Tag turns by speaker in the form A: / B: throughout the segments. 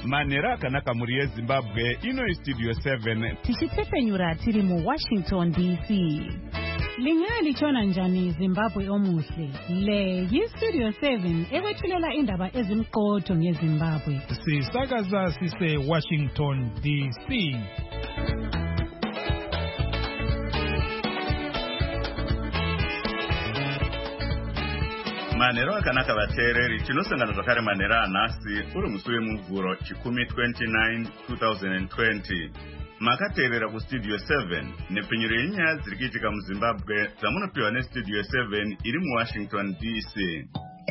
A: manhero akanaka mhuri yezimbabwe. Ino istudio 7
B: tichitsepenyura tiri muWashington DC. Lingalichona njani Zimbabwe omuhle? Le yistudio 7 ekwethulela indaba ezimqotho ngeZimbabwe.
C: Sisakaza sise Washington DC.
A: manhero akanaka vateereri, tinosangana zvakare manhero anhasi uri musi wemuvhuro chikumi 29 2020. Makateerera kustudio 7 nepfenyuro yenyaya dziri kuitika muZimbabwe dzamunopiwa nestudio 7 iri muWashington DC.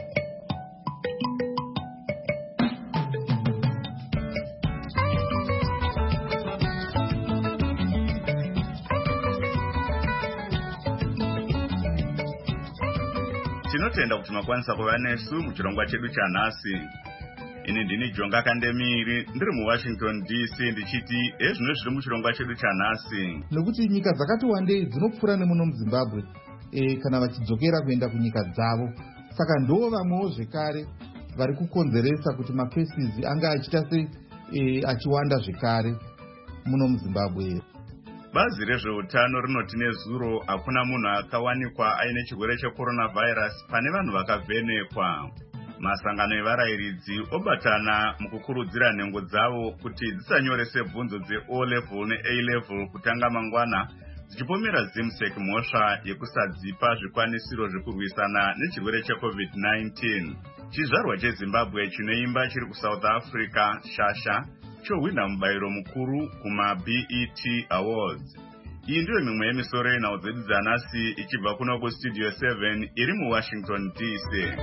A: Tinotenda kuti makwanisa kuva nesu muchirongwa chedu chanhasi. Ini ndini Jonga Kandemiri, ndiri muWashington DC ndichiti ezvino zviri muchirongwa chedu chanhasi.
D: Nekuti nyika dzakati wandei dzinopfura nemuno muZimbabwe kana vachidzokera kuenda kunyika dzavo. Saka ndo vamwewo zvekare vari kukonzeresa kuti macases anga achita achiwanda zvekare muno muZimbabwe.
A: Bazi rezveutano rinoti nezuro hakuna munhu akawanikwa aine chirwere checoronavirus pane vanhu vakavhenekwa. Masangano evarayiridzi obatana mukukurudzira nhengo dzavo kuti dzisanyorese bvunzo dze-O level ne-A level kutanga mangwana, dzichipomera ZIMSEC mhosva yekusadzipa zvikwanisiro zvekurwisana nechirwere cheCovid-19. Chizvarwa cheZimbabwe chinoimba chiri kuSouth Africa, Shasha, chohwina mubayiro mukuru kuma-BET Awards. Iyi ndiyo mimwe yemisoro yenhau dzedu dzanhasi ichibva kuno kustudio 7 iri muWashington DC.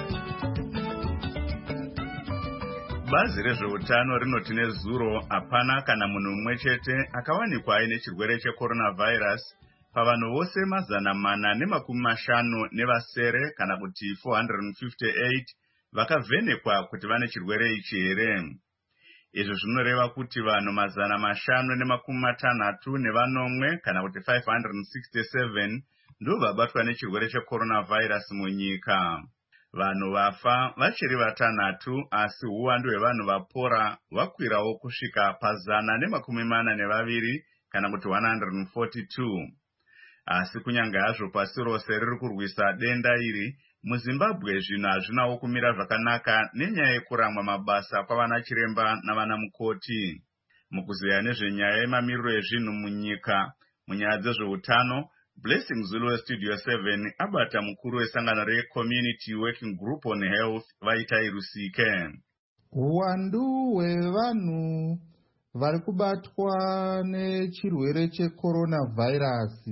A: Bazi rezveutano rinoti nezuro hapana kana munhu mumwe chete akawanikwa aine chirwere checoronavirus pavanhu vose 450 nevasere kana kuti 458 vakavhenekwa kuti vane chirwere ichi here. Izvo zvinoreva kuti vanhu 560 kana kuti 567 ndo vabatwa nechirwere checoronavirus munyika. Vanhu vafa vachiri 6 asi uwandu hwevanhu vapora hwakwirawo kusvika 142 kana kuti 142. Asi kunyange hazvo pasi rose riri kurwisa denda iri, muZimbabwe zvinhu hazvinawo kumira zvakanaka nenyaya yekuramwa mabasa kwavana chiremba navana mukoti. Mukuziya nezvenyaya yemamiriro ezvinhu munyika munyaya dzezveutano, Blessing Zulu westudio 7 abata mukuru wesangano reCommunity Working Group on Health vaita irusike.
D: Uwandu hwevanhu vari kubatwa nechirwere checoronavirus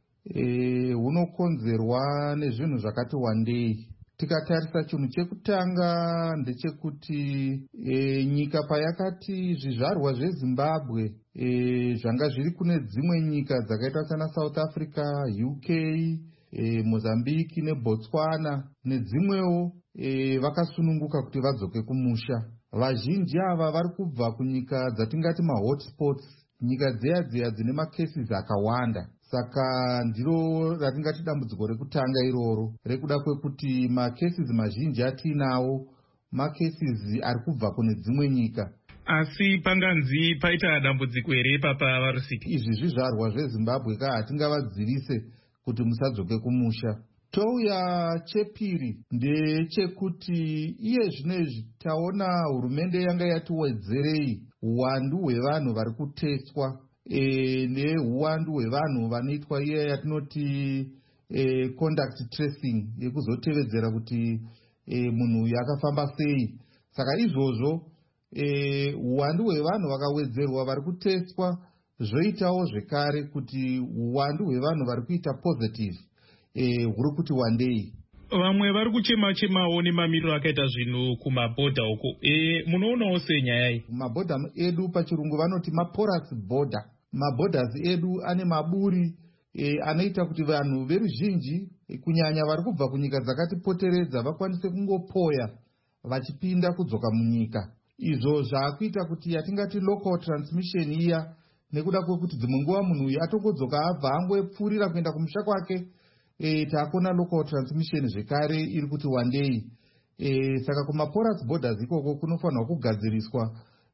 D: hunokonzerwa nezvinhu zvakati wandei. Tikatarisa chinhu chekutanga ndechekuti nyika payakati zvizvarwa zveZimbabwe zvanga zviri kune dzimwe nyika dzakaita sana South Africa, UK, Mozambique neBotswana nedzimwewo, vakasununguka kuti vadzoke kumusha. Vazhinji ava vari kubva kunyika dzatingati mahotspots, nyika dziya dzine macases akawanda. Saka ndiro ratingati dambudziko rekutanga iroro rekuda kwekuti macases mazhinji atinawo macases ari kubva kune dzimwe nyika.
C: Asi panganzi paita dambudziko here papa varusiki?
D: Izvi zvizvarwa zveZimbabwe hatingavadzirise kuti musadzoke kumusha. Touya chepiri ndechekuti iye zvinezvi taona hurumende yanga yatiwedzerei uwandu hwevanhu vari kuteswa neuwandu hwevanhu vanoitwa iye yatinoti contact tracing, yekuzotevedzera kuti munhu uyu akafamba sei. Saka izvozvo uwandu hwevanhu vakawedzerwa vari kuteswa, zvoitawo zvekare kuti uwandu hwevanhu vari kuita positive huri kuti wandei.
C: Vamwe vari kuchema-chemawo nemamiriro akaita zvinhu kumabhodha uko. Munoonawo senyaya iyi?
D: Mabhodha edu pachirungu vanoti maporous border. Maborders edu ane maburi anoita kuti vanhu veruzhinji kunyanya vari kubva kunyika dzakatipoteredza vakwanise kungopoya vachipinda kudzoka munyika. Izvo zvaakuita kuti yatingati local transmission iya, nekuda kwekuti dzimwe nguva munhu uyu atongodzoka abva angopfuurira kuenda kumusha kwake, taakona local transmission zvekare iri kuti wandei. Saka kumaporous borders ikoko kunofanirwa kugadziriswa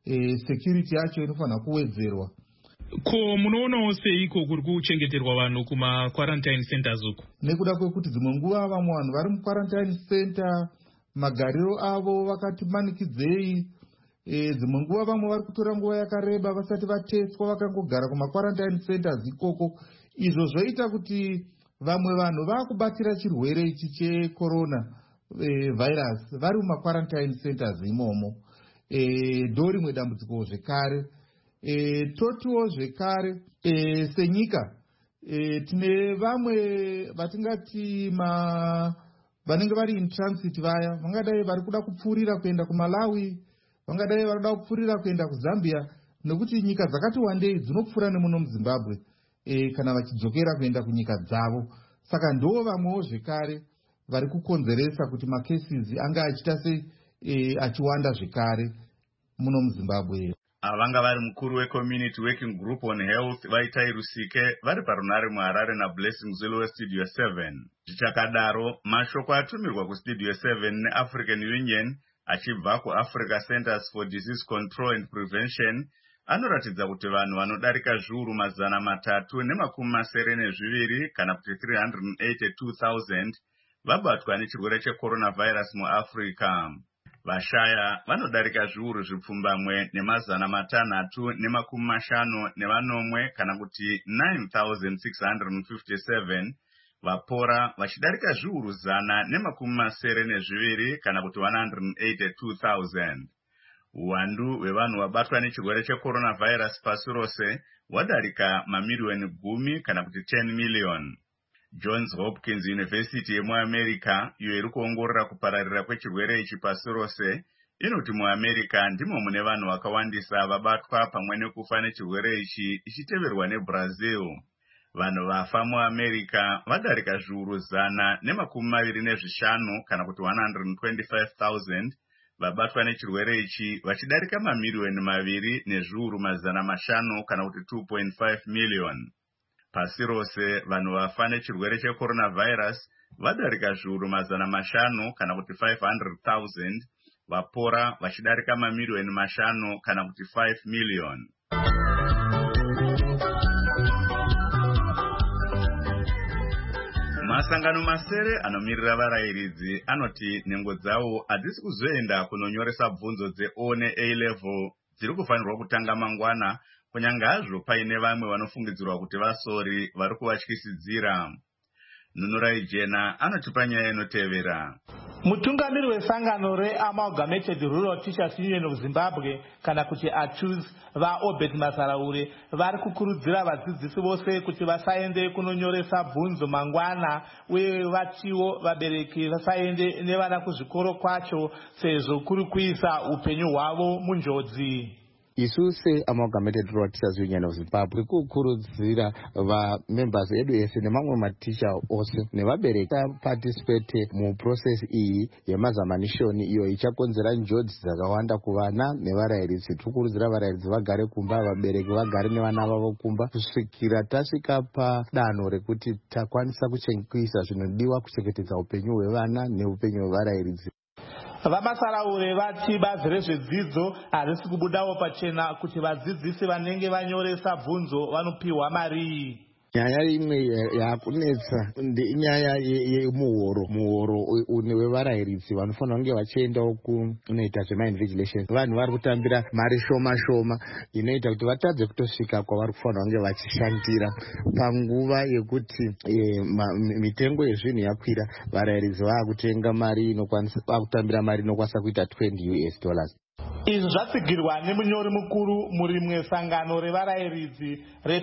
D: security yacho inofanira kuwedzerwa.
C: Ko munoonawo seiko kuri kuchengeterwa vanhu kuma-quarantine centers uku?
D: Nekuda kwekuti dzimwe nguva vamwe vanhu vari mu-quarantine center magariro avo vakati manikidzei. Dzimwe nguva vamwe vari kutora nguva yakareba vasati vateswa vakangogara kuma-quarantine centers ikoko. Izvo zvoita kuti vamwe vanhu vakubatira chirwere ichi checorona virus vari muma-quarantine centers imomo. Ndo rimwe dambudziko zvekare. Totiwo zvekare senyika tine vamwe vatingati vanenge vari in transit vaya vangadai vari kuda kupfuurira kuenda kuMalawi, vangadai vari kuda kupfuurira kuenda kuZambia, nekuti nyika dzakati wandei dzinopfuura nemuno muZimbabwe kana vachidzokera kuenda kunyika dzavo. Saka ndo vamwewo zvekare vari kukonzeresa kuti macases anga achiita sei achiwanda zvekare muno muZimbabwe.
A: Avanga vari mukuru weCommunity Working Group on Health Vaitai Rusike vari parunare muHarare naBlessing Zulu weStudio 7. Zvichakadaro, mashoko atumirwa kuStudio 7 neAfrican Union achibva kuAfrica Centers for Disease Control and Prevention anoratidza kuti vanhu vanodarika zviuru 392 kana kuti 382,000 vabatwa nechirwere checoronavirus muAfrica. Vashaya vanodarika zviuru zvipfumbamwe ne650 kana kuti 9,657. Vapora vachidarika zviuru 172 kana kuti 182,000. Uwandu hwevanhu vabatwa nechirwere checoronavirus pasi rose hwadarika mamiliyoni 10 kana kuti 10 million. Johns Hopkins University yemuAmerica, iyo iri kuongorora kupararira kwechirwere ichi pasi rose, inoti muAmerica ndimo mune vanhu vakawandisa vabatwa pamwe nekufa nechirwere ichi, ichiteverwa neBrazil. Vanhu vafa muAmerica vadarika zviuru 125 kana kuti 125,000 vabatwa nechirwere ichi, vachidarika mamiliyoni 2 nezviuru 500 kana kuti 2.5 million. Pasi rose vanhu vafa nechirwere checoronavirus vadarika zviuru 500 kana kuti 500,000, vapora vachidarika mamiliyoni 5 kana kuti 5 million. Masangano masere anomirira varayiridzi anoti nhengo dzavo hadzisi kuzoenda kunonyoresa bvunzo dzeO neA level dziri kufanirwa kutanga mangwana, kunyange hazvo paine vamwe vanofungidzirwa kuti vasori vari kuvatyisidzira. Nunurai Jena anotipa nyaya inotevera.
E: Mutungamiri wesangano reAmalgamated Rural Teachers Union of Zimbabwe kana kuti ATUZ vaObed Mazaraure vari kukurudzira vadzidzisi vose kuti vasaende kunonyoresa bvunzo mangwana, uye vatiwo vabereki vasaende nevana kuzvikoro kwacho sezvo kuri kuisa upenyu hwavo munjodzi.
F: Isu seAmalgamated Rural Teachers Union of Zimbabwe kukurudzira vamembers edu ese nemamwe maticha ose nevabereki participate muprocess iyi yemazamanishoni iyo ichakonzera njodzi dzakawanda kuvana nevarayiridzi. Tikurudzira varayiridzi vagare kumba, vabereki vagare nevana vavo kumba kusvikira tasvika padanho rekuti takwanisa kuisa zvinodiwa kuchengetedza upenyu hwevana neupenyu hwevarayiridzi.
E: Vamasaraure vati bazi rezvedzidzo harisi kubudawo pachena kuti vadzidzisi vanenge vanyoresa bvunzo vanopiwa mari.
F: Nyaya imwe yakunetsa inyaya yemuhoro wevarayiridzi vanofanira kunge vachiendawo kunoita zvemainvigilation. Vanhu vari kutambira mari shoma inoita kuti vatadze kutosvika kwavari kufanira kunge vachishandira panguva yekuti mitengo yezvinhu yakwira. Varayiridzi vakutenga mari vakutambira mari inokwanisa kuita $20.
E: Izvi zvatsigirwa nemunyori mukuru murimwe sangano revarayiridzi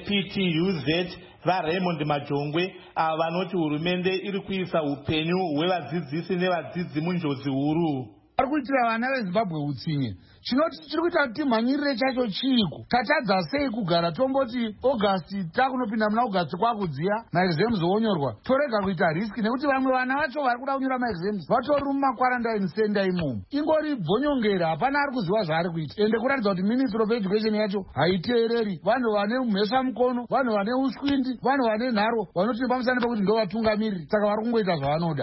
E: rePTUZ vaRaymond Majongwe, ava vanoti hurumende iri kuisa upenyu hwevadzidzisi nevadzidzi munjodzi huru.
G: Ari kuitira vana veZimbabwe utsinye. Chinoti chiri kuita kuti mhanyirire chacho chiiko? Tatadza sei kugara tomboti August takunopinda muna August kwakudziya maexams onyorwa. Torega kuita risk nekuti vamwe vana vacho vari kuda kunyora maexams vatori mumakwarantine center imomo. Ingori bvonyongera, hapana ari kuziva zvaari kuita. Ende kuratidza kuti Ministry of Education yacho haiteereri. Vanhu vane mhesa mukono, vanhu vane uswindi, vanhu vane nharo vanoti pamusana pekuti ndo vatungamiriri, saka vari kungoita zvavanoda.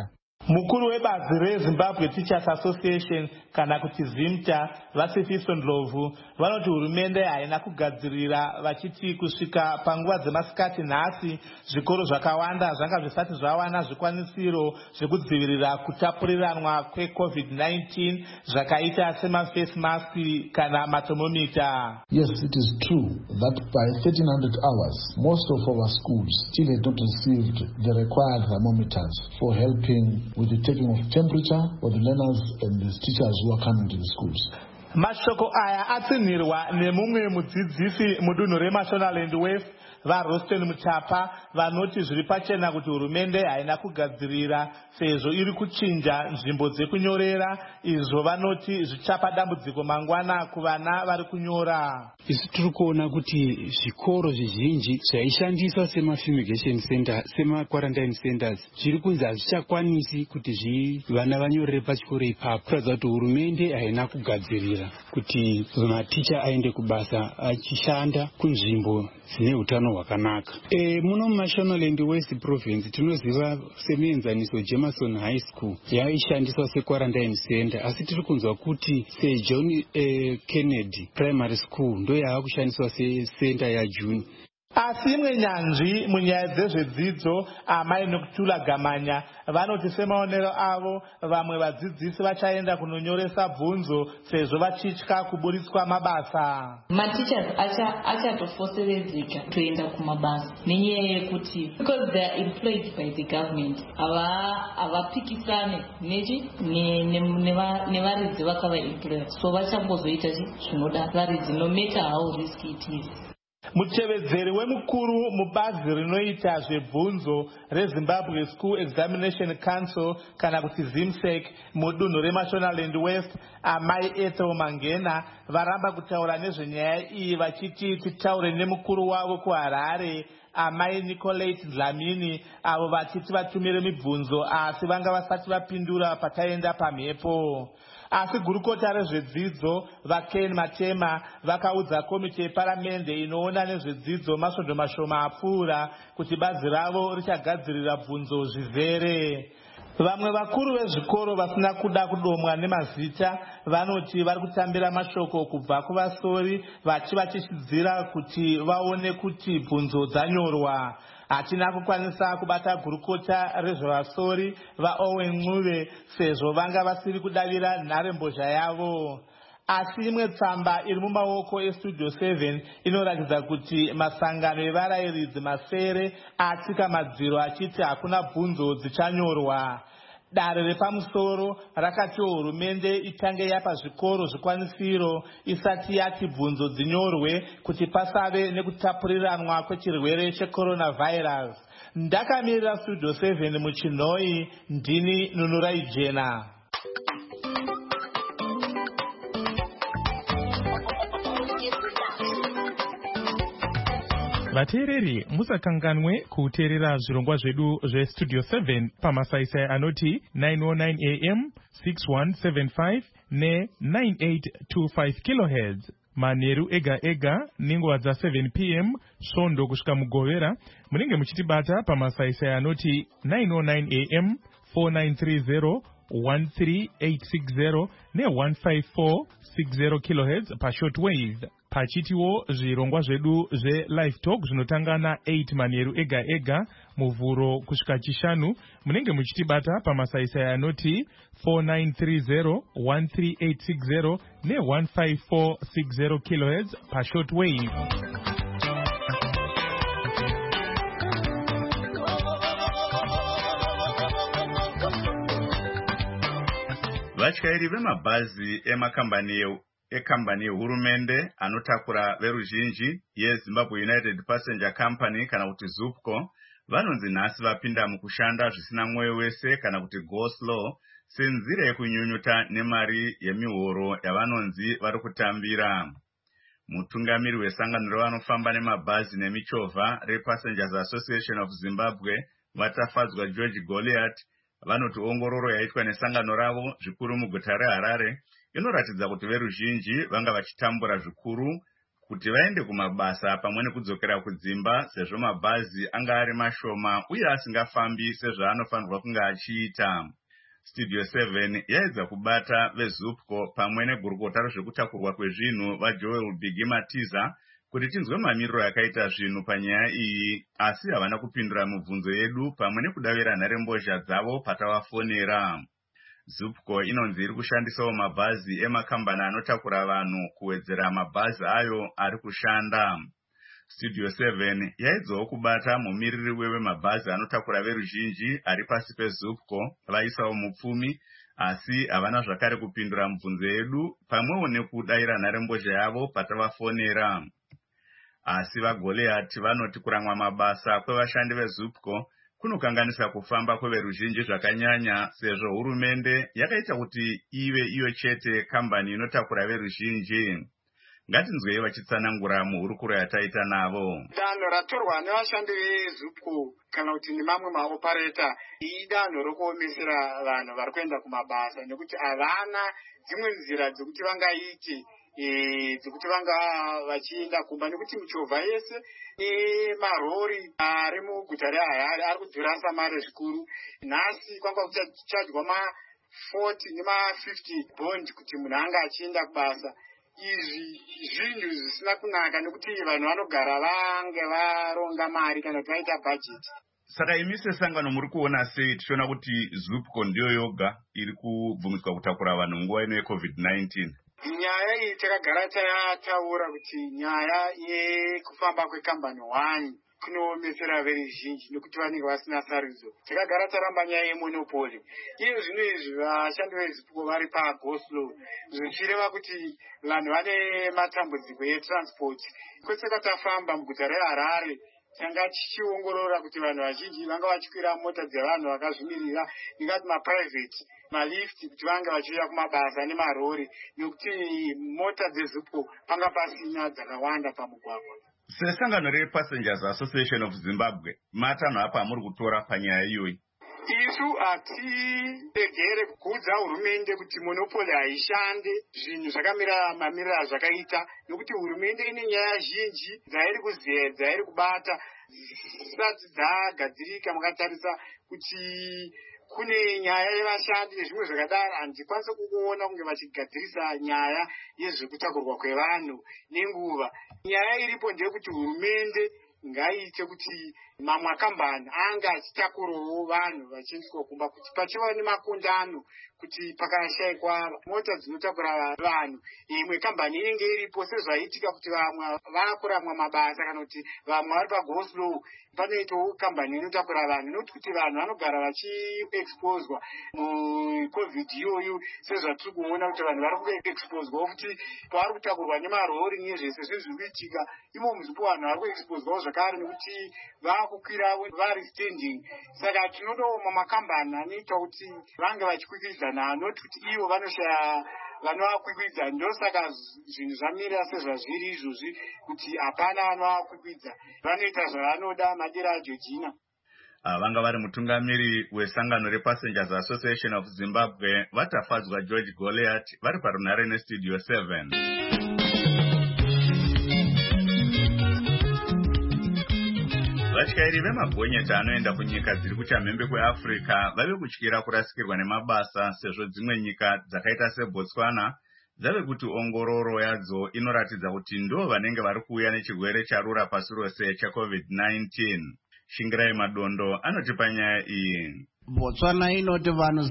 E: Mukuru webazi reZimbabwe Teachers Association kana kuti ZIMTA vaSifiso Ndlovu vanoti hurumende haina kugadzirira vachiti kusvika panguva dzemasikati nhasi zvikoro zvakawanda zvanga zvisati zvawana zvikwanisiro zvekudzivirira kutapuriranwa kweCovid-19 zvakaita semaface mask kana mathermometer.
H: Yes, it is true that by 1300 hours most of our schools still had not received the required thermometers for helping with the taking of temperature for the learners and the teachers who are coming to the schools.
E: Mashoko aya atsinhirwa nemumwe mudzidzisi mudunhu reMashonaland West vaRosten Mutapa vanoti zviri pachena kuti hurumende haina kugadzirira sezvo iri kuchinja nzvimbo dzekunyorera izvo vanoti zvichapa dambudziko mangwana kuvana vari kunyora.
I: Isu tiri kuona kuti zvikoro zvizhinji zvaishandiswa semafumigation center sema-quarantine centers zviri kunzi hazvichakwanisi kuti vana vanyorere pachikoro ipapo. Kuratidza kuti hurumende haina kugadzirira kuti maticha aende kubasa achishanda kunzvimbo dzine utano hwakanaka. Muno muMashonaland West Province tinoziva semuenzaniso Jameson High School yaishandiswa se-quarantine center, asi tiri kunzwa kuti seJohn Kennedy Primary School ndo yava kushandiswa secenter yaJune.
E: Asi imwe nyanzvi munyaya dzezvedzidzo Amai Nokutula Gamanya vanoti semaonero avo vamwe vadzidzisi vachaenda kunonyoresa bvunzo sezvo vachitya kuburitswa mabasa.
J: Teachers achatofoseredzeka kuenda kumabasa nenyaya yekuti because they are employed by the government havapikisane nevaridzi vakavaemploya, so vachambozoita zvinoda varidzi no matter how risky it is.
E: Mutevedzeri wemukuru mubazi rinoita zvebvunzo reZimbabwe School Examination Council kana kuti ZIMSEC mudunhu reMashonaland West Amai Ethel Mangena varamba kutaura nezvenyaya iyi vachiti titaure nemukuru wavo kuHarare Amai Nicolette Dlamini avo vachiti vatumire mibvunzo asi vanga vasati vapindura pataenda pamhepo. Asi gurukota rezvedzidzo vaKen Matema vakaudza komiti yeparamende inoona nezvedzidzo masvondo mashoma apfuura kuti bazi ravo richagadzirira bvunzo zvizere. Vamwe vakuru vezvikoro vasina kuda kudomwa nemazita vanoti vari kutambira mashoko kubva kuvasori vachivachishyidzira kuti vaone kuti bvunzo dzanyorwa. Hatina kukwanisa kubata gurukota rezvevasori vaOwen Ncube sezvo vanga vasiri kudavira nharembozha yavo. Asi imwe tsamba iri mumaoko eStudio 7 inoratidza kuti masangano evarayiridzi masere atsika madziro achiti hakuna bvunzo dzichanyorwa. Dare repamusoro rakati hurumende itange yapa zvikoro zvikwanisiro isati yati bvunzo dzinyorwe kuti pasave nekutapuriranwa kwechirwere checoronavirus. Ndakamirira Studio 7 muChinoi, ndini Nunurai Jena.
C: Vateereri musakanganwe kuteerera zvirongwa zvedu zveStudio 7 pamasaisai anoti 909 AM 6175 ne9825 kHz manheru ega ega nenguva dza7 PM svondo kusvika mugovera. Munenge muchitibata pamasaisai anoti 909 AM 4930 13860 ne15460 kHz pashortwave. Pachitiwo zvirongwa zvedu zveLive Talk zvinotanga na8 manheru ega ega muvhuro kusvika chishanu. Munenge muchitibata pamasaisai anoti 4930 13860 ne15460 kHz pashortwave.
A: Vatyairi vemabhazi ekambani yehurumende anotakura veruzhinji yeZimbabwe United Passenger Company kana kuti ZUPCO vanonzi nhasi vapinda mukushanda zvisina mwoyo wese kana kuti go slow senzira yekunyunyuta nemari yemihoro yavanonzi vari kutambira. Mutungamiri wesangano revanofamba nemabhazi nemichovha rePassengers Association of Zimbabwe vatafadzwa George Goliath vanoti ongororo yaitwa nesangano ravo zvikuru muguta reHarare inoratidza kuti veruzhinji vanga vachitambura zvikuru kuti vaende kumabasa pamwe nekudzokera kudzimba sezvo mabhazi anga ari mashoma uye asingafambi sezvaanofanirwa kunge achiita. Studio 7 yaedza kubata veZUPCO pamwe negurukota rezvekutakurwa kwezvinhu vaJoel Biggie Matiza kuti tinzwe mamiriro yakaita zvinhu panyaya iyi, asi havana kupindura mibvunzo yedu pamwe nekudavira nharembozha dzavo patavafonera. ZUPCO inonzi iri kushandisawo mabhazi emakambani anotakura vanhu kuwedzera mabhazi ayo ari kushanda. Studio 7 yaedzawo kubata mumiriri wemabhazi anotakura veruzhinji ari pasi peZUPCO vaisawo mupfumi, asi havana zvakare kupindura mibvunzo yedu pamwewo nekudayira nharembozha yavo patavafonera. Asi vaGoliath vanoti kuramwa mabasa kwevashandi veZUPCO kunokanganisa kufamba kweveruzhinji zvakanyanya, sezvo hurumende yakaita kuti ive iyo chete kambani inotakura veruzhinji. Ngatinzwei vachitsanangura muhurukuro yataita navo.
K: Danho ratorwa nevashandi veZUPCO kana kuti nemamwe maopareta idanho rokuomesera vanhu vari kuenda kumabasa, nekuti havana dzimwe nzira dzekuti vangaite dzekuti vanga vachienda kumba, nekuti michovha yese nemarori ari muguta reHarare ari kudhurasa mari zvikuru. Nhasi kwanga kuchadywa ma40 nema50 bond kuti munhu anga achienda kubasa. Izvi zvinhu zvisina kunaka, nekuti vanhu vanogara vange varonga mari kana kuti vaita bhajeti.
A: Saka imi sesangano muri kuona sei tichiona kuti ZUPCO ndiyo yoga iri kubvumiswa kutakura vanhu nguva ino yeCovid-19?
K: Nyaya iyi takagara tataura kuti nyaya yekufamba kwekambani 1 kunoomesera veruzhinji nekuti vanenge vasina sarudzo. Takagara taramba nyaya yemonopoli. Iyo zvino izvi vashandi veZUPCO vari pagoslow, zvichireva kuti vanhu vane matambudziko etransport. Kwese kwatafamba muguta reHarare tanga tichiongorora kuti vanhu vazhinji vanga vachikwira mota dzevanhu vakazvimirira, ndingati maprivate malift, kuti vange vachiuya kumabasa nemarori, nekuti mota dzeZUPCO panga pasina dzakawanda pamugwagwa.
A: Sesangano rePassengers Association of Zimbabwe, matanho apa muri kutora panyaya iyoyi?
K: Isu hatiregere kuudza hurumende kuti monopoli haishande, zvinhu zvakamira mamiriro azvakaita, nekuti hurumende ine nyaya zhinji dzairi kuziya, dzairi kubata zisati dzagadzirika. Mukatarisa kuti kune nyaya yevashandi nezvimwe zvakadaro, handikwanisi kuona kunge vachigadzirisa nyaya yezvekutakurwa kwevanhu nenguva. Nyaya iripo ndeyekuti hurumende ngaiite kuti mamwe akambani anga achitakurawo vanhu vachiendeswa kumba, kuti pachiva nemakundano kuti pakashayikwa mota dzinotakura vanhu, imwe kambani inenge iripo, sezvaitika kuti vamwe vakuramwa mabasa kana kuti vamwe vari pagoslow panoitawo kambani inotakura vanhu, noti kuti vanhu vanogara vachiexposwa muCovid iyoyu, sezvatiri kuona kuti vanhu vari kuexposwawo kuti vari kutakurwa nemarori nezvese zvezviri kuitika. Imo muzipo vanhu vari kuexposwawo zvakare nekuti vakukwirawo vari standing. Saka tinodawo makambani anoita kuti vange vachikwikwidza, noti kuti ivo vanoshaya vanovakwikwidza. Ndosaka zvinhu zvamira sezvazviri izvozvi, kuti hapana vanovakwikwidza, vanoita zvavanoda madira aJorgina.
A: Vanga vari mutungamiri wesangano rePassengers Association of Zimbabwe vatafadzwa George Goliath vari parunhare neStudio 7. Vatyairi vemagonyeti anoenda kunyika dziri kuchamhembe kweAfrica vave kutyira kurasikirwa nemabasa, sezvo dzimwe nyika dzakaita seBotswana dzave kuti ongororo yadzo inoratidza kuti ndo vanenge vari kuuya nechirwere charura pasi rose cheCovid-19. Shingirai Madondo anoti panyaya iyi.
L: Botswana inoti vanhu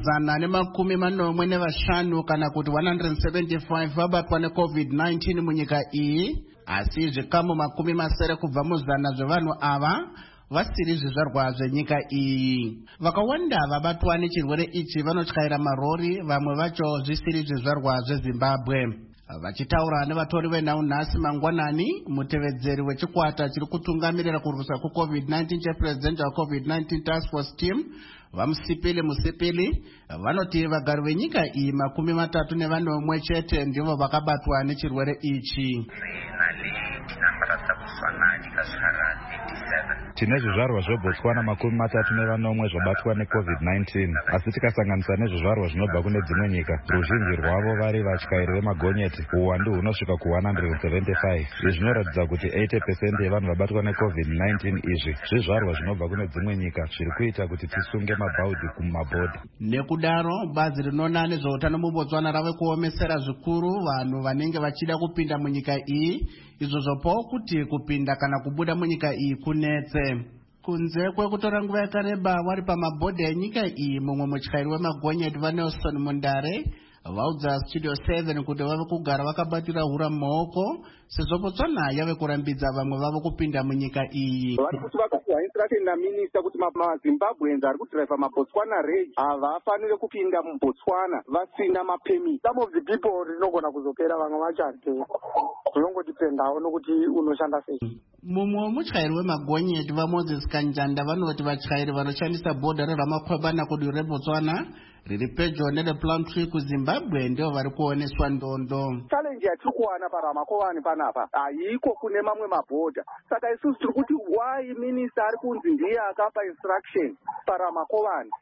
L: 145 kana kuti 175 vabatwa neCovid-19 munyika iyi, asi zvikamu 70 kubva muzana zvevanhu ava vasiri zvizvarwa zvenyika iyi. Vakawanda vabatwa nechirwere ichi vanotyaira marori, vamwe vacho zvisiri zvizvarwa zveZimbabwe. Vachitaura nevatori venhau nhasi mangwanani, mutevedzeri wechikwata chiri kutungamirira kurwisa kuCovid-19 chepresident waCovid-19 Task Force Team vaMusipili vanoti vagari venyika iyi 31 chete ndivo vakabatwa nechirwere ichi.
M: Tine zvizvarwa zveBotswana 34 zvabatwa neCovid-19, asi tikasanganisa nezvizvarwa zvinobva kune dzimwe nyika, ruzhinji rwavo vari vatyairi vemagonyeti, uwandu hunosvika ku175. Izvi zvinoratidza kuti 80% yevanhu vabatwa neCovid-19 izvi zvizvarwa zvinobva kune dzimwe nyika, zviri kuita kuti tisunge mabhaudhi kumabhodha.
L: Nekudaro bazi rinoona nezveutano muBotswana rave kuomesera zvikuru vanhu vanenge vachida kupinda munyika iyi, izvo zvopawo kuti kupinda kana kubuda munyika iyi kunetse. Kunze kwekutora nguva yakareba vari pamabhodha enyika iyi, mumwe mutyairi wemagonyeti vaNelson Mundare vaudza Studio 7 kuti vave kugara vakabatira hura mumaoko sezvo Botswana yave kurambidza vamwe vavo kupinda munyika iyi.
N: Vari kuti vakapiwa instruction naminista kuti maZimbabweans ari kudhiraivha maBotswana rage havafanire kupinda muBotswana vasina mapemiti. Some of the people rinogona kuzopera, vamwe vacho handike zvinongotipendawo nokuti unoshanda sei.
L: Mumwe mutyairi wemagonyeti vaMoses Kanjanda vanoti vatyairi vanoshandisa bhodha reRamakwebana kudhuri reBotswana riri pedyo nerePlumtree kuZimbabwe ndio vari kuoneswa ndondo.
N: Challenge yatiri kuwana paRamakwebana panapa haiko kune mamwe mabhodha. Saka isusu tiri kuti why minister ari kunzi ndiye akapa instruction paRamakwebana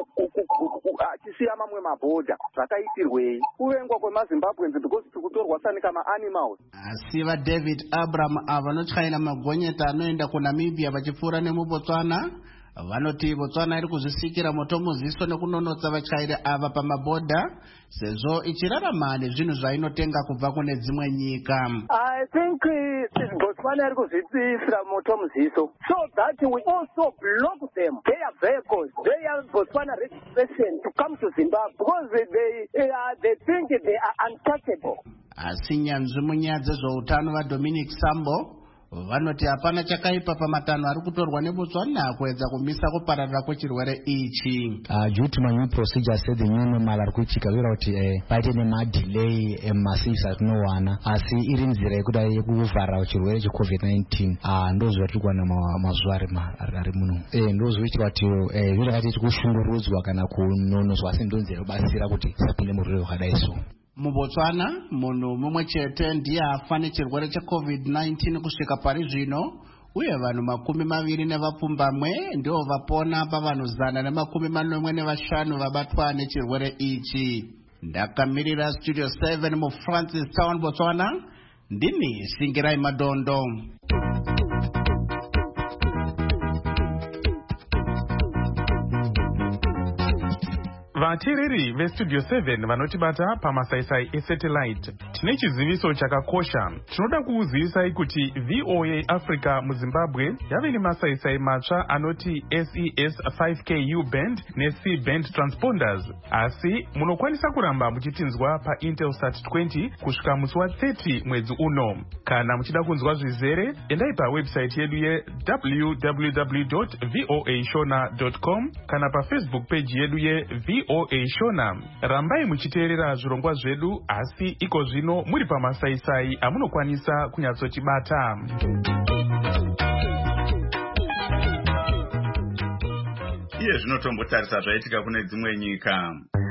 N: achisiya mamwe mabhodha, zvakaitirwei? Kuvengwa kwemaZimbabweans because tiri kutorwa sani kama animals.
L: Asi vaDavid Abraham vanotyaira magonyeti anoenda kuNamibia vachipfuura nemuBotswana vanoti Botswana iri kuzvisikira moto muziso nekunonotsa vatyairi ava pamabhodha sezvo ichirarama nezvinhu zvainotenga kubva kune dzimwe nyika.
N: I think Botswana iri kuzvisira moto muziso so that we also block them their vehicles, their Botswana registration to come to Zimbabwe because they think they are untouchable.
L: Asi nyanzvi munyaya dzezveutano vaDominic Sambo vanoti hapana chakaipa pamatanho ari kutorwa neBotswana kuedza kumisa kupararira kwechirwere ichi.
O: Due to new procedures edzinyuno normal ari kuitika zvira kuti paite nemadelay emasisi atinowana, asi iri nzira yekuda yekuvhara chirwere cheCovid-19 ndozvatiri kuwana mazuva ari muno. Ndozvoitika kuti zvirakati tikushungurudzwa kana kunonoswa, asi ndonzira yobatsira kuti tisapinde murwere wakadai so.
L: MuBotswana munhu mumwe chete ndiye afa nechirwere cheCovid-19 kusvika pari zvino, uye vanhu 20 ndio vapona pavanhu 145 vabatwa nechirwere ichi. Ndakamirira Studio 7 muFrancis Town, Botswana, ndini Singirai Madondo.
C: Vateereri veStudio 7 vanotibata pamasaisai esatellite, tine chiziviso chakakosha. Tinoda kukuzivisai kuti VOA Africa muZimbabwe yave nemasaisai matsva anoti SES 5K U-band neC band transponders, asi munokwanisa kuramba muchitinzwa paIntelsat 20 kusvika musi wa30 mwedzi uno. Kana muchida kunzwa zvizere, endai pawebsite yedu www.voashona.com kana paFacebook page yedu VOA Shona. Rambai muchiteerera zvirongwa zvedu, asi iko zvino muri pamasaisai amunokwanisa kunyatsotibata.
A: Iye zvinotombotarisa zvaitika kune dzimwe nyika.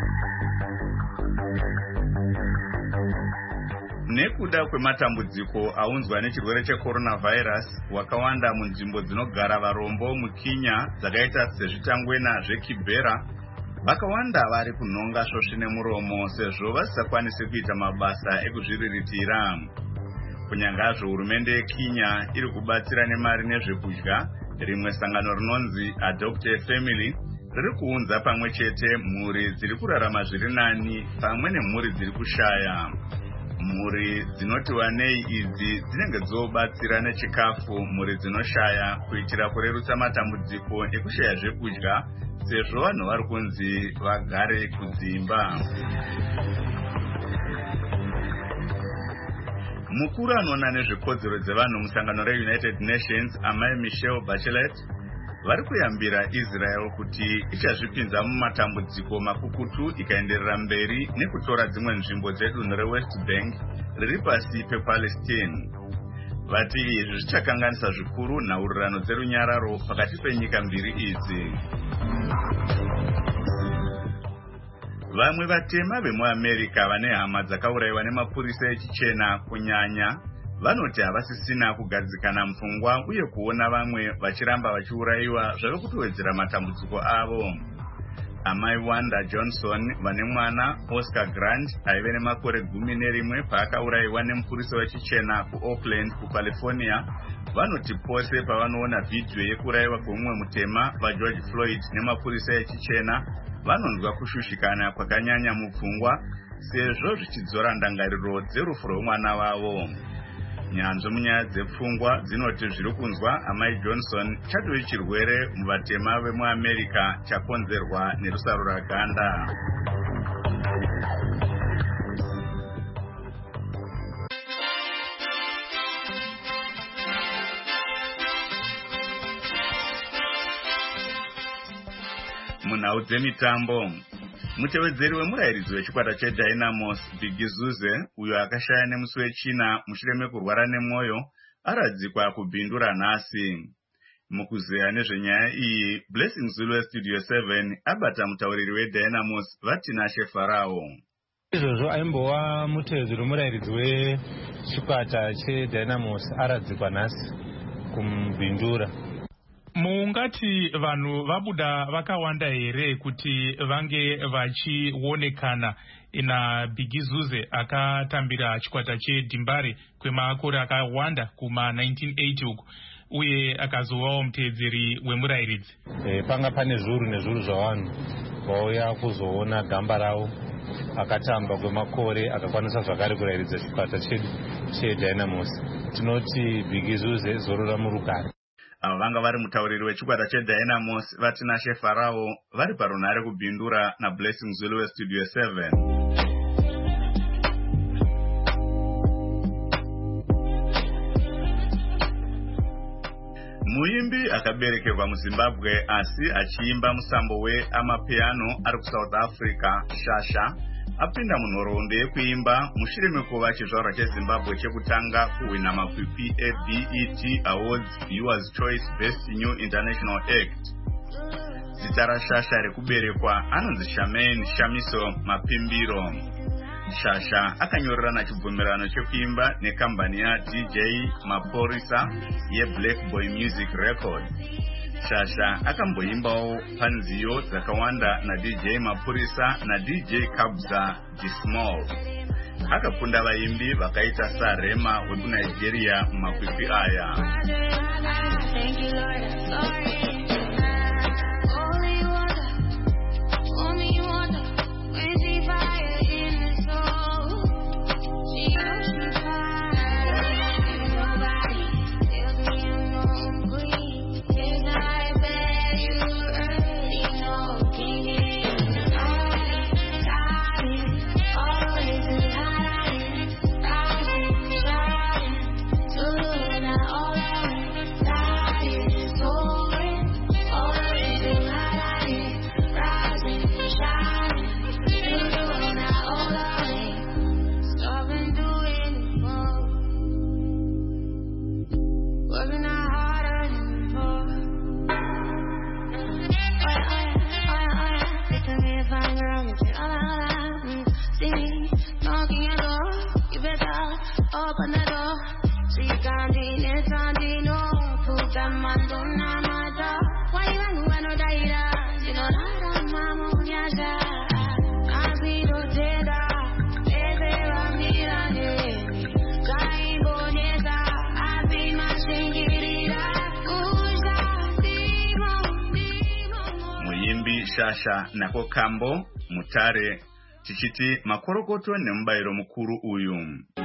A: Nekuda kwematambudziko aunzwa nechirwere cheCoronavirus, wakawanda munzvimbo dzinogara varombo muKenya dzakaita sezvitangwena zveKibera vakawanda vari kunonga svosvi nemuromo sezvo vasisakwanisi kuita mabasa ekuzviriritira. Kunyangazvo hurumende yeKenya iri kubatsira nemari nezvekudya, rimwe sangano rinonzi Adopt a Family riri kuunza pamwe chete mhuri dziri kurarama zviri nani pamwe nemhuri dziri kushaya. Mhuri dzinoti wanei idzi dzinenge dzobatsira nechikafu mhuri dzinoshaya kuitira kurerutsa matambudziko ekushaya zvekudya sezvo vanhu vari kunzi vagare kudzimba. Mukuru anoona nezvekodzero dzevanhu musangano reUnited Nations, Amai Michelle Bachelet, vari kuyambira Israel kuti ichazvipinza mumatambudziko makukutu ikaenderera mberi nekutora dzimwe nzvimbo dzedunhu reWest Bank riri pasi pePalestine. Vati izvi zvichakanganisa zvikuru nhaurirano dzerunyararo pakati penyika mbiri idzi. Vamwe vatema vemuAmerica vane hama dzakaurayiwa nemapurisa echichena kunyanya vanoti havasisina kugadzikana mupfungwa uye kuona vamwe vachiramba vachiurayiwa zvave kutowedzera matambudziko avo. Amai Wanda Johnson vane mwana Oscar Grant aive nemakore 11 paakaurayiwa nemupurisa wechichena kuOakland kuCalifornia, vanoti pose pavanoona vhidhiyo yekurayiwa kwemumwe mutema vaGeorge Floyd nemapurisa echichena vanonzwa kushushikana kwakanyanya mupfungwa sezvo zvichidzora ndangariro dzerufu rwemwana wavo. Nyanzvi munyaya dzepfungwa dzinoti zviri kunzwa amai Johnson chatove chirwere muvatema vemuAmerica chakonzerwa nerusarura ganda. Munhau dzemitambo, mutevedzeri wemurairidzi wechikwata cheDynamos Biggie Zuze uyo akashaya nemusi wechina mushure mekurwara nemwoyo aradzikwa kubhindura nhasi. Mukuzeya nezvenyaya iyi, Blessing Zulu weStudio 7 abata mutauriri weDynamos Vatinashe Farao.
P: Izvozvo aimbova mutevedzeri wemurairidzi wechikwata cheDynamos aradzikwa nhasi kumbindura.
C: Mungati vanhu vabuda vakawanda here kuti vange vachionekana ina Biggie Zuze akatambira chikwata cheDimbare kwemakore akawanda kuma 1980 uku uye akazovawo mutevedzeri wemurairidzi.
P: Panga pane zviuru nezviuru zvavanhu vauya kuzoona gamba ravo akatamba kwemakore akakwanisa zvakare kurairidza chikwata chedu cheDynamos. Tinoti Biggie Zuze zorora murugare.
A: Ava vanga vari mutauriri wechikwata cheDynamos Vatinashe Farao vari parunhare kubhindura naBlessing Zulu weStudio 7. Muimbi akaberekerwa muZimbabwe asi achiimba musambo weamapiano ari kuSouth Africa, Shasha apinda munhoroondo yekuimba mushure mekuva chizvarwa cheZimbabwe chekutanga kuhwina makwikwi eBET Awards Viewers Choice Best New International Act. Zita raShasha rekuberekwa anonzi Charmaine Shamiso Mapimbiro. Shasha akanyorerana chibvumirano chekuimba nekambani yaDJ Maporisa yeBlack Boy Music Records. Shasha akamboimbawo panziyo dzakawanda naDJ Mapurisa naDJ Kabza Dismall. Akakunda vaimbi vakaita saRema wekuNigeria mumakwikwi aya. Shasha nako Kambo Mutare tichiti makorokoto nemubayiro mukuru uyu.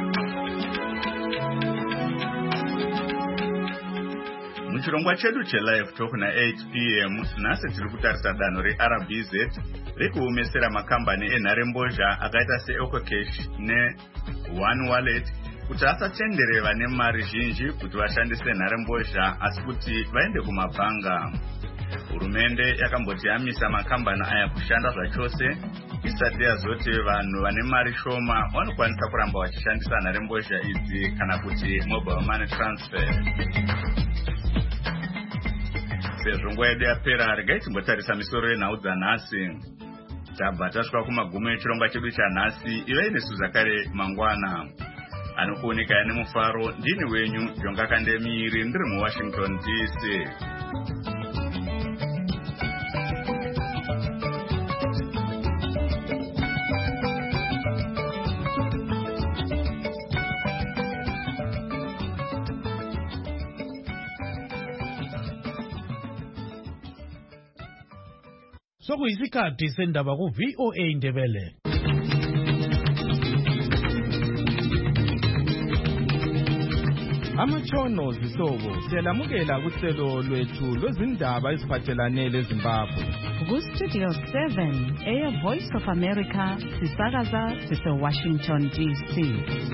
A: Muchirongwa chedu chelive talk na 8 p.m. nasi tiri kutarisa danho reRBZ rekuomesera makambani enharembozha akaita seEcocash neOne Wallet kuti asatendere vane mari zhinji kuti vashandise nharembozha asi kuti vaende kumabhanga. Hurumende yakamboti yamisa makambani aya kushanda zvachose isati yazoti vanhu vane mari shoma vanokwanisa kuramba vachishandisa nharembozha idzi kana kuti mobile money transfer. Sezvo nguva yedu yapera, regai timbotarisa misoro yenhau dzanhasi. Tabva tasvika kumagumo echirongwa chedu chanhasi, ivai nesu zvakare mangwana. anokuoneka ane mufaro. Ndini wenyu Jonga Kandemiri, ndiri muWashington DC.
Q: Sokuyisikhathi sendaba ku VOA Indebele.
R: Amatshono zisobo siyalamukela kuhlelo lwethu lwezindaba eziphathelane leZimbabwe.
B: Ku-Studio 7 Air Voice of America sisakaza sise-Washington DC.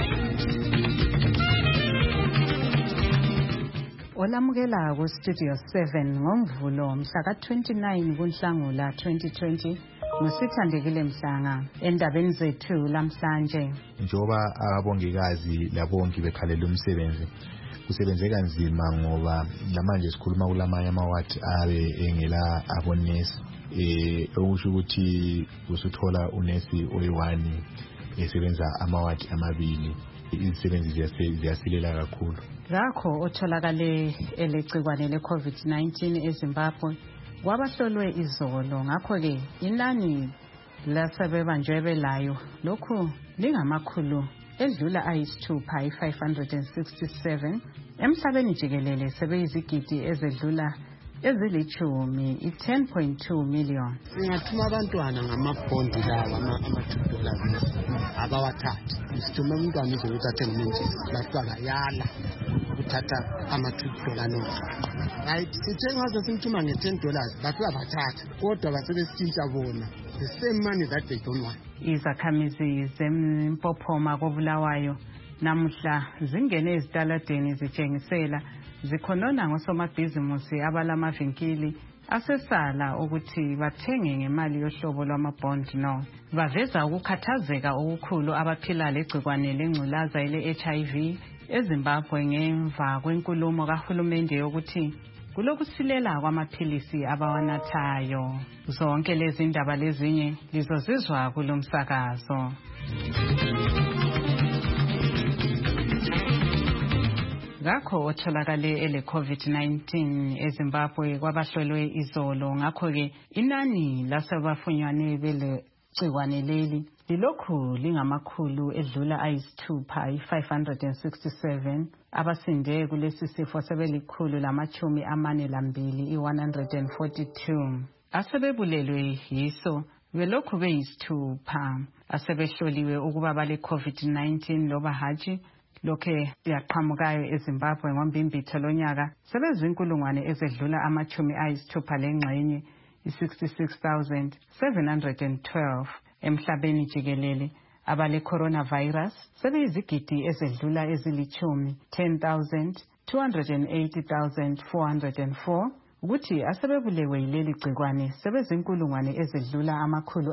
B: Olamukela ku-Studio 7 ngoMvulo mhla ka-29 kuNhlangula 2020 ngusithandekile Mhlanga. Endabeni zethu lamhlanje,
S: njoba abongikazi labongi bekhalela umsebenzi, kusebenzeka nzima ngoba lamanje sikhuluma kulamanye amawadi abe engela abonesi. Okusho ukuthi usuthola unesi oyi-1 esebenza amawadi amabili. Izisebenzi ziyasilela kakhulu.
B: Ngakho otholakale elegcikwane le-COVID-19 eZimbabwe kwabahlolwe izolo. Ngakho-ke inani lasebebanjwe belayo lokhu lingamakhulu edlula ayisithupha 567 emhlabeni jikelele sebeyizigidi ezedlula ezilithumi 10.2 million.
T: Singathuma abantwana ngamabhondi lawa ama-$2 abawathatha. Sithuma umntwana ize ukuthi athenge imentshisi lasala yala ukuthatha ama-$2 noza. Right, sithe ngazo simthuma nge-$10 basebathatha kodwa basebesitshintsha bona the same money that they don't want.
B: Izakhamizi zempophoma koBulawayo namuhla zingene ezitaladeni zitshengisela zikhonona ngosomabhizimusi abalamavinkili asesala ukuthi bathenge ngemali yohlobo lwamabond no. Baveza ukukhathazeka okukhulu abaphila legcikwane lengculaza ele-HIV eZimbabwe ngemva kwenkulumo kahulumende yokuthi kulokusilela kwamaphilisi abawanathayo. Zonke lezi ndaba lezinye lizozizwa kulomsakazo. Ngakho otholakale ele-COVID-19 eZimbabwe kwabahlolwe izolo. Ngakho-ke inani lasebafunyanwe belegcikwane leli lilokhu lingamakhulu edlula ayisithupha 567. Abasinde kulesi sifo sebelikhulu lamachumi 142. Asebebulelwe yiso belokhu beyisithupha. Asebehloliwe ukuba bale COVID-19 loba hatshi lokhe yaqhamukayo eZimbabwe ngombimbitho lonyaka sebezinkulungwane ezedlula amachumi ayisithupha lengxenye 66,712 emhlabeni jikelele. Abale coronavirus sebeyizigidi ezedlula ezilithumi 10,280,404. ukuthi asebebulewe yileli gcikwane sebezinkulungwane ezedlula amakhulu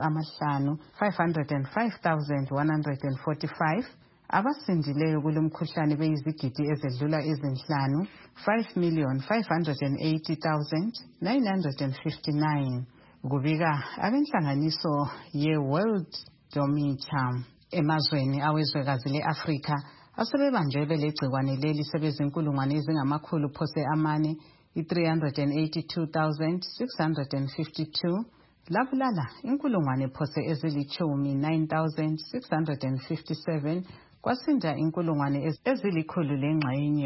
B: 505,145. Abasindileyo kulomkhuhlane beyizigidi ezedlula ezinhlanu 5,580,959. Kubika abenhlanganiso ye-World Dometer emazweni awezwekazi le-Afrika asebebanjwe belegcikwane leli sebezinkulungwane ezingamakhulu phose amane 382,652. Labulala inkulungwane phose ezilithumi 9,657. Kwasinda inkulungwane ezilikhulu lengxenye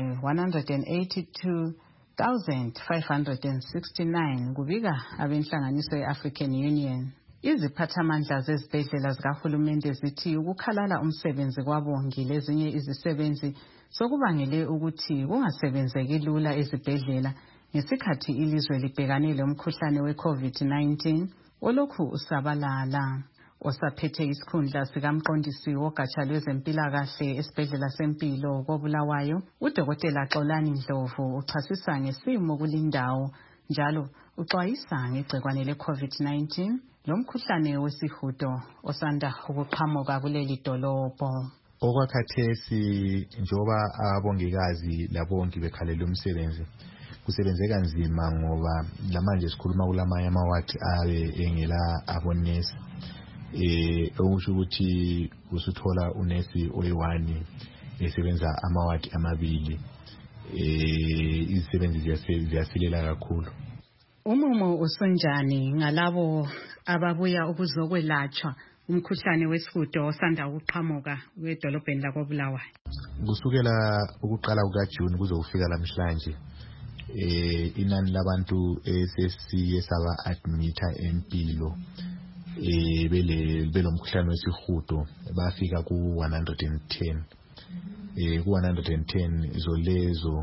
B: 182,569. kubika abenhlanganiso ye-African Union. Iziphathamandla zezibhedlela zikahulumende zithi ukukhalala umsebenzi kwabongi lezinye izisebenzi sokubangele ukuthi kungasebenzeki lula ezibhedlela ngesikhathi ilizwe libhekane lomkhuhlane we-COVID-19 olokhu usabalala. Osaphethe isikhundla sikamqondisi wogatsha lwezempilakahle esibhedlela sempilo koBulawayo, uDokotela Xolani Ndlovu uchasisa ngesimo kulindawo njalo uxwayisa ngegcikwane le-COVID-19 lomkhuhlane wesihudo osanda ukuqhamuka kuleli dolobho.
S: Okwakhathesi njoba abongikazi labongi bekhalela umsebenzi, kusebenzeka nzima ngoba lamanje sikhuluma kulamanye amawadi abe engela abonesi. Okusho ukuthi usuthola unesi oyi-1 esebenza amawadi amabili. Izisebenzi ziyasilela kakhulu.
B: Umumo usunjani ngalabo ababuya ukuzokwelatshwa umkhuhlane wesihudo osanda ukuqhamuka wedolobheni lakoBulawayo?
S: Kusukela ukuqala kukaJune kuze kufika lamhlanje inani labantu esesiye saba admita empilo belomkhuhlane wesihudo bafika ku 110. Ku 110 izolezo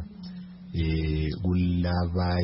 S: kulaba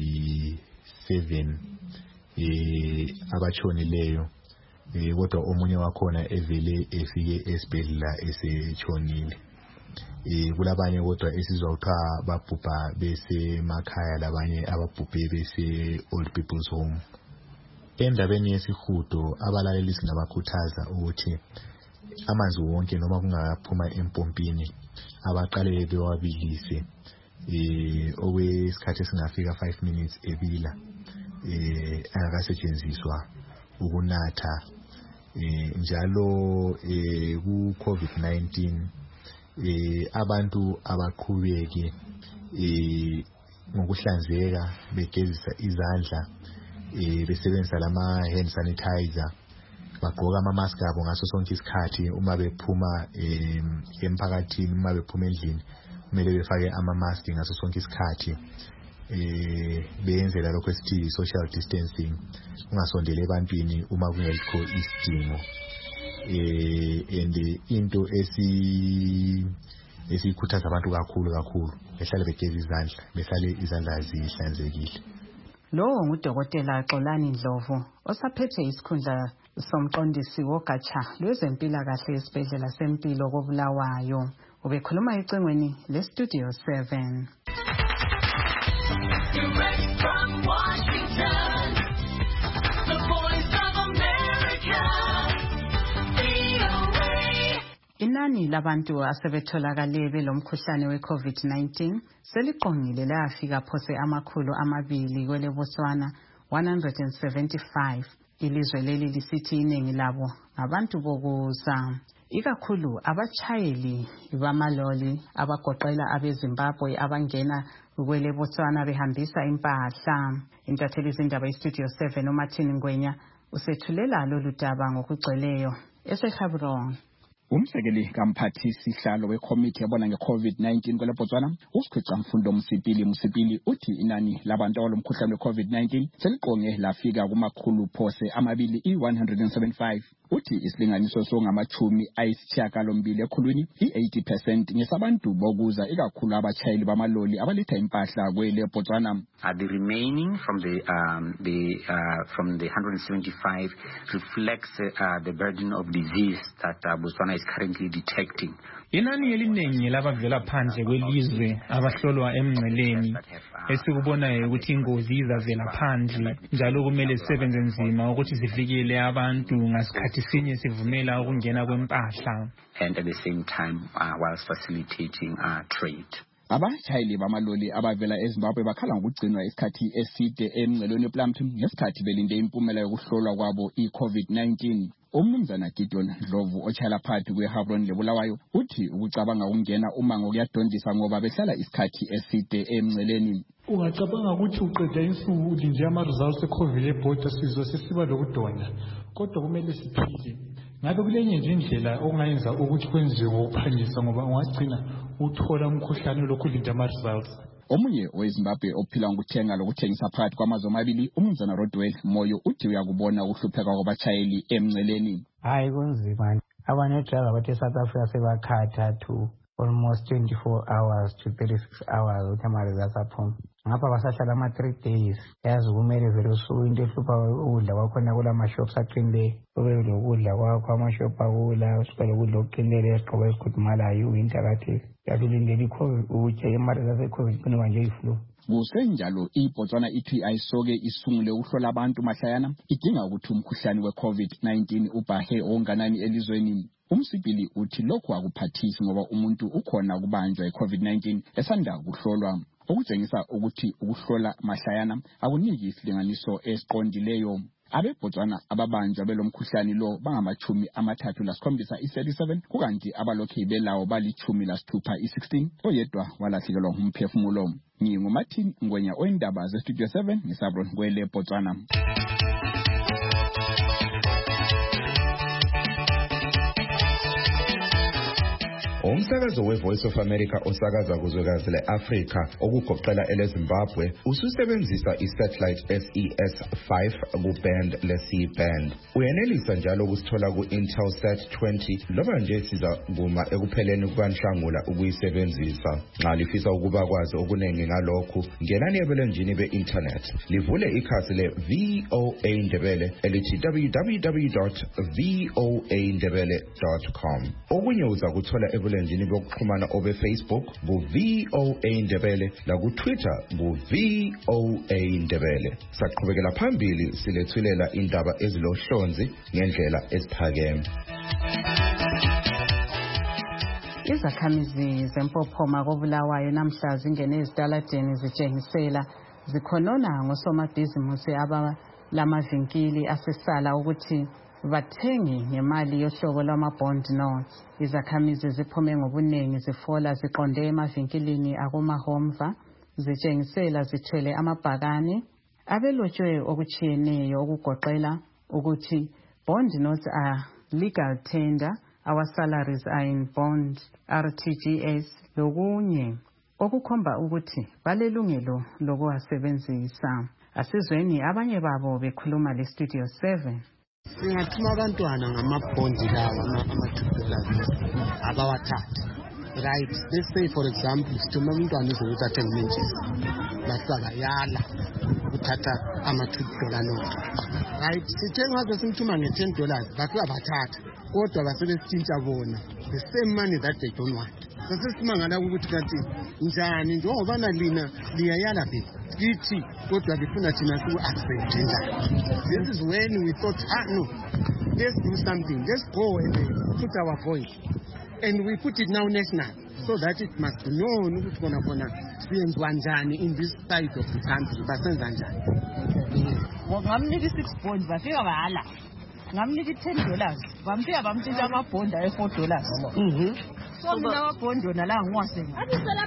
S: yi7 abatshonileyo, kodwa omunye wakhona evele efike esibhedlela esetshonile. Kulabanye kodwa esizwa kuthiwa babhubha besemakhaya, labanye ababhubhe bese old people's home. Endabeni yesihudo abalaleli singabakhuthaza ukuthi amanzi wonke noma kungaphuma empompini abaqale bewabilise okwesikhathi singafika 5 minutes ebila angakasetshenziswa ukunatha. Njalo ku COVID-19 abantu abaqhubeke ngokuhlanzeka begezisa izandla, besebenzisa lama hand sanitizer, bagqoka ama mask abo ngaso sonke isikhathi. Uma bephuma emphakathini, uma bephuma endlini kumele befake ama mask ngaso sonke isikhathi. Beyenzela lokho esithi social distancing, ungasondeli ebantwini uma kungekho isidingo. And into esikhuthaza abantu kakhulu behlale begeza izandla, behlale izandla zihlanzekile.
B: Lo ngudokotela Xolani Ndlovu osaphethe isikhundla somqondisi wogatsha lwezempilakahle esibhedlela sempilo koBulawayo. Ubekhuluma ecingweni leStudio 7. Direct from Washington, the voice of America, VOA. Inani labantu asebetholakale belomkhuhlane weCovid-19 seliqongile lafika phose 200 kwele Botswana 175. Ilizwe leli lisithi iningi labo ngabantu bokuza, ikakhulu abatshayeli bamaloli abagoqela abeZimbabwe abangena kwele Botswana behambisa impahla. Intatheli zindaba iStudio 7 uMartin Ngwenya usethulela lolu daba ngokugcweleyo eseGaborone.
U: Umsekeli kamphathisi sihlalo wekomiti yabona ngeCovid-19 kwele Botswana, uSikhwica Mfundo Msipili uthi inani labantu abalomkhuhlane weCovid-19 seliqonge lafika kumakhulu phose 175. Uthi isilinganiso songamachumi ayisishiyagalombili ekhulwini, i-80% ngesabantu bokuza, ikakhulu abatshayeli bamaloli abaletha impahla kwele Botswana.
V: The remaining from the 175 reflects the burden of disease that Botswana is currently detecting.
W: Inani eliningi labavela phandle kwelizwe abahlolwa emngceleni, esikubonayo ukuthi ingozi izavela phandle, njalo kumele sisebenze nzima ukuthi sivikele abantu ngasikhathi sinye sivumela ukungena kwempahla,
V: and at the same time whilst facilitating trade.
U: Abashayeli bamaloli abavela eZimbabwe bakhala ngokugcinwa isikhathi eside emngceleni ePlumpton ngesikhathi belinde impumela yokuhlolwa kwabo iCovid-19. Umnumzana Gideon Ndlovu ochayela phakathi kweGaborone leBulawayo uthi ukucabanga ukungena umango kuyadondisa ngoba behlala isikhathi eside emngceleni.
X: Ungacabanga ukuthi uqeda insuku ulinje ama-results eCovid ebhoda sizwe sesiba lokudonda, kodwa kumele siphile. Ngabe kulenye nje indlela ongayenza ukuthi kwenziwe ngokuphangisa ngoba ungagcina uthola umkhuhlane lokhu ulinda ama-results.
U: Omunye weZimbabwe ophila ngokuthenga lokuthengisa phakathi kwamazwe amabili, umnumzana Rodwell Moyo uthi uyakubona ukuhlupheka kwabatshayeli emngceleni.
Y: Hayi kunzima. Abanye driver bathi South Africa sebakhatha to almost 24 hours to 36 hours ukuthi ama-results aphuma. Ngapha basahlala ama-3 days. Yazi kumele vele usuku into ehlupha ukudla kwakhona kula ma-shops aqinileyo. Ube lokudla kwakho ama-shop akula, usuka lokudla okuqinileyo esigqoka esikhudumalayo uwinter kathesi. Yakulindela iCovid ukutya imali zase-Covid kunika nje i-flu.
U: Kusenjalo iBotswana ithi ayisoke isungule ukuhlola abantu mahlayana idinga ukuthi umkhuhlane weCovid-19 ubhahe onganani elizweni. Umsipili uthi lokhu akuphathisi ngoba umuntu ukhona kubanjwa iCovid-19 esanda kuhlolwa, okutshengisa ukuthi ukuhlola mahlayana akuniki isilinganiso esiqondileyo. AbeBotswana ababanjwa belomkhuhlane lo bangama-37 i-37 kukanti abalokhe belawo bali-16 i-16 oyedwa walahlekelwa ngumphefumulo. NginguMartin Ngwenya oyindaba zeStudio 7 ngisabron kwele Botswana.
D: Umsakazo weVoice of America osakaza kuzwekazi le-Afrika okugoqela eleZimbabwe ususebenzisa isatellite SES-5 kuband le-C-band. Uyenelisa njalo ukusithola ku-Intelsat 20 loba nje siza kuma ekupheleni kukaNhlangula ukuyisebenzisa. Nxa lifisa ukuba kwazi okuningi ngalokhu, ngenani ebulenjini be-internet. Livule ikhasi le-VOA Ndebele elithi www.voandebele.com. Okunye uza kuthola ebulenjini bokuxhumana obe Facebook ku-VOA Ndebele naku-Twitter ku-VOA Ndebele. Saqhubekela phambili silethulela indaba ezilohlonzi ngendlela eziphakeme.
B: Izakhamizi zempophoma koBulawayo namhla zingene ezitaladeni zitshengisela zikhonona ngosomabhizimusi abalamavinkili asesala ukuthi bathengi ngemali yohlobo lwama-bond notes. Izakhamizi ziphume ngobuningi zifola ziqonde emavinkilini akomahomva zitshengisela zithwele amabhakane abelotshwe okutshiyeneyo okugoqela ukuthi bond notes are legal tender, our salaries are in bond, RTGS lokunye okukhomba ukuthi balelungelo lokuwasebenzisa. Asizweni abanye babo bekhuluma leStudio 7.
T: Singathuma abantwana ngamabhondi lawa ama-$2 abawathatha. Right, let's say for example sithuma umntwana uzokuthi athenge imentshisi basaka yala uthatha ama-$2 note. Right, sithe ngaze simthuma nge-$10 bafika bathatha kodwa basebesitshintsha bona the same money that they don't want. Sesimangala ukuthi kanti njani njengobana lina liyayala phela kithi kodwa lifuna thina siku-accept njani. This is when we thought no, let's do something, let's go and put our voice and we put it now national so that it must be known ukuthi khona siyenziwa njani in this side of the country basenza njani.
F: Ngamnika i-6 bond bafika bahala ngamnika $10 bamfika bamtshintsha amabhondi ayi-$4. So mina amabhondi wona la ngiwasenga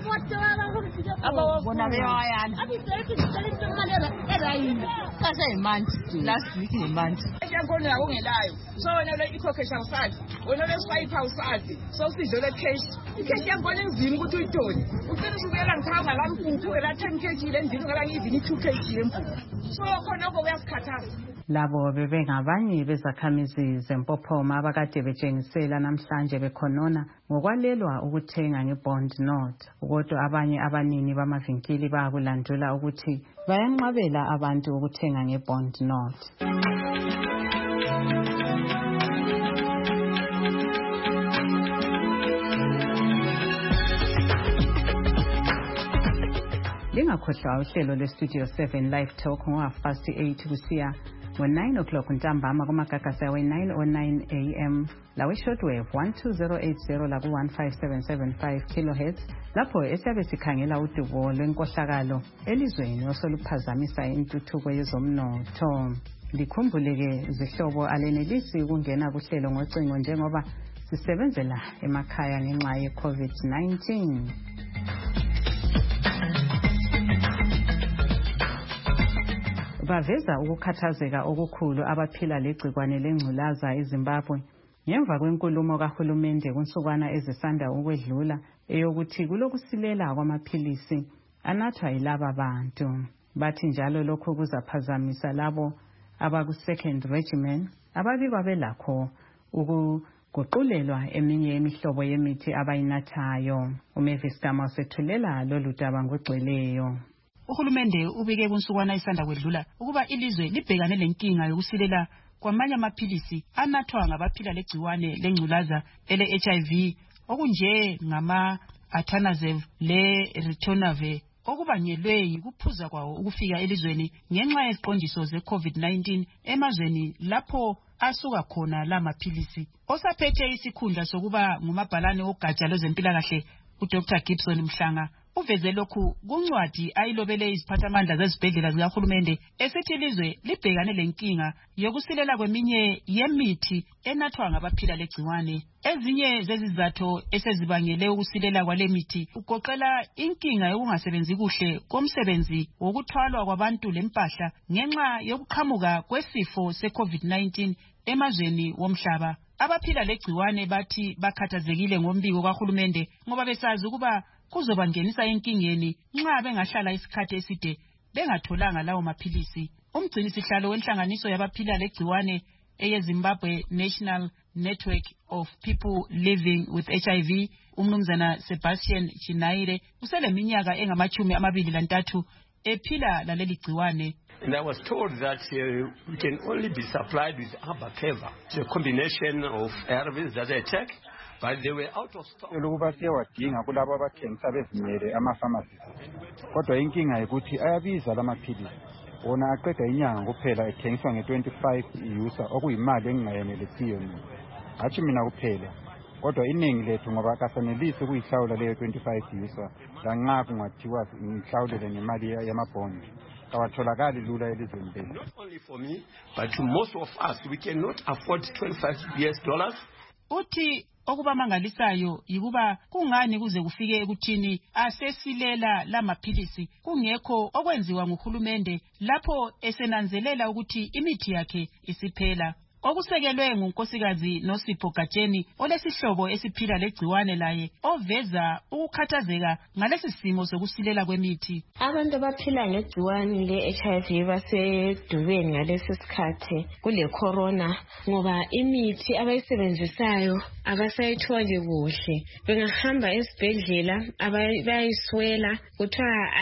F: bona beyawayala kaseyimanje last week ngemanje
G: njengono yawo ungelayo so wena le ikhokhesha usazi wena le swipe usazi so sidlole cash ikheshi yangona enzima ukuthi uyidole ucela usubuyela ngithanga la mpuphu la 10 kg le ndini ngala ngivini 2 kg yempuphu so khona lokho kuyasikhathaza.
B: Labo bebengabanye bezakhamizi zempophoma abakade betshengisela namhlanje bekhonona ngokwalelwa ukuthenga ngebond note. Kodwa abanye abanini bamavinkili bayakulandula ukuthi bayanqabela abantu ukuthenga ngebond note. Lingakhohlwa uhlelo lweStudio 7 Live Talk ngo-8:30 kusiya ngo-9 o'clock ntambama kumagagasi awe-909 AM lawe-shortwave 12080 laku-15775 kHz lapho esiyabe sikhangela udubo lwenkohlakalo elizweni osoluphazamisa intuthuko yezomnotho. Likhumbuleke zihlobo alenelisi ukungena kuhlelo ngocingo njengoba sisebenzela emakhaya ngenxa ye-COVID-19. Baveza ukukhathazeka okukhulu abaphila legcikwane lengculaza eZimbabwe ngemva kwenkulumo kahulumende kunsukwana ezisanda ukwedlula eyokuthi kulokusilela kwamaphilisi anathwa yilaba bantu. Bathi njalo lokho kuzaphazamisa labo abaku-second regimen ababikwa belakho ukuguqulelwa eminye imihlobo yemithi abayinathayo. uMavis Gama usethulela lolu daba ngogcweleyo.
H: Uhulumende ubike kunsukwana isanda kwedlula ukuba ilizwe libhekane lenkinga yokusilela kwamanye amaphilisi anathwa ngabaphila legciwane lengculaza ele-HIV okunje ngama-Atanazeve le-Ritonavir okubangelwe yikuphuza kwawo ukufika elizweni ngenxa yeziqondiso ze-COVID-19 emazweni lapho asuka khona la maphilisi. Osaphethe isikhundla sokuba ngumabhalane wogatsha lwezempilakahle uDr. Gibson Mhlanga uveze lokhu kuncwadi ayilobele iziphathamandla zezibhedlela zikahulumende esithi ilizwe libhekane lenkinga yokusilela kweminye yemithi enathwa ngabaphila legciwane. Ezinye zezizathu esezibangele ukusilela kwale mithi ugoqela inkinga yokungasebenzi kuhle komsebenzi wokuthwalwa kwabantu lempahla ngenxa yokuqhamuka kwesifo se-COVID-19 emazweni womhlaba. Abaphila legciwane bathi bakhathazekile ngombiko kahulumende ngoba besazi ukuba kuzobangenisa enkingeni nxa bengahlala isikhathi eside bengatholanga lawo maphilisi. Umgcinisihlalo wenhlanganiso yabaphila legciwane eyeZimbabwe National Network of People Living with HIV, umnumzana Sebastian Chinaire, useleminyaka engama-23 ephila laleli gciwane.
E: And I was told that we can only be supplied with Abacava, a combination of ARVs that I take, but they were out of stock.
I: Ukuba siyawadinga kulabo abathengisa bezimele ama-pharmacies. Kodwa inkinga ukuthi ayabiza lamaphilisi. Wona aqeda inyanga kuphela ethengiswa nge-25 yusa okuyimali engingayenelisiyo mina. Hatshi mina kuphela. Kodwa iningi lethu ngoba kasanelisi ukuyihlawula leyo 25 yusa lanxa kungathiwa ngihlawulele ngemali yamabhondi. Kawatholakali lula elizweni lethu.
E: Not only for me, but to most of us, we cannot afford $25.
H: Uthi okubamangalisayo yikuba kungani kuze kufike ekuthini asesilela lamaphilisi kungekho okwenziwa nguhulumende lapho esenanzelela ukuthi imithi yakhe isiphela. Okusekelwe ngunkosikazi Nosipho Gatsheni olesihlobo esiphila legciwane laye oveza ukukhathazeka ngalesi simo sokusilela kwemithi.
J: Abantu abaphila ngegciwane le-HIV basedubeni ngalesi sikhathi kule corona ngoba imithi abayisebenzisayo abasayitholi kuhle. Bengahamba esibhedlela bayiswela kuthiwa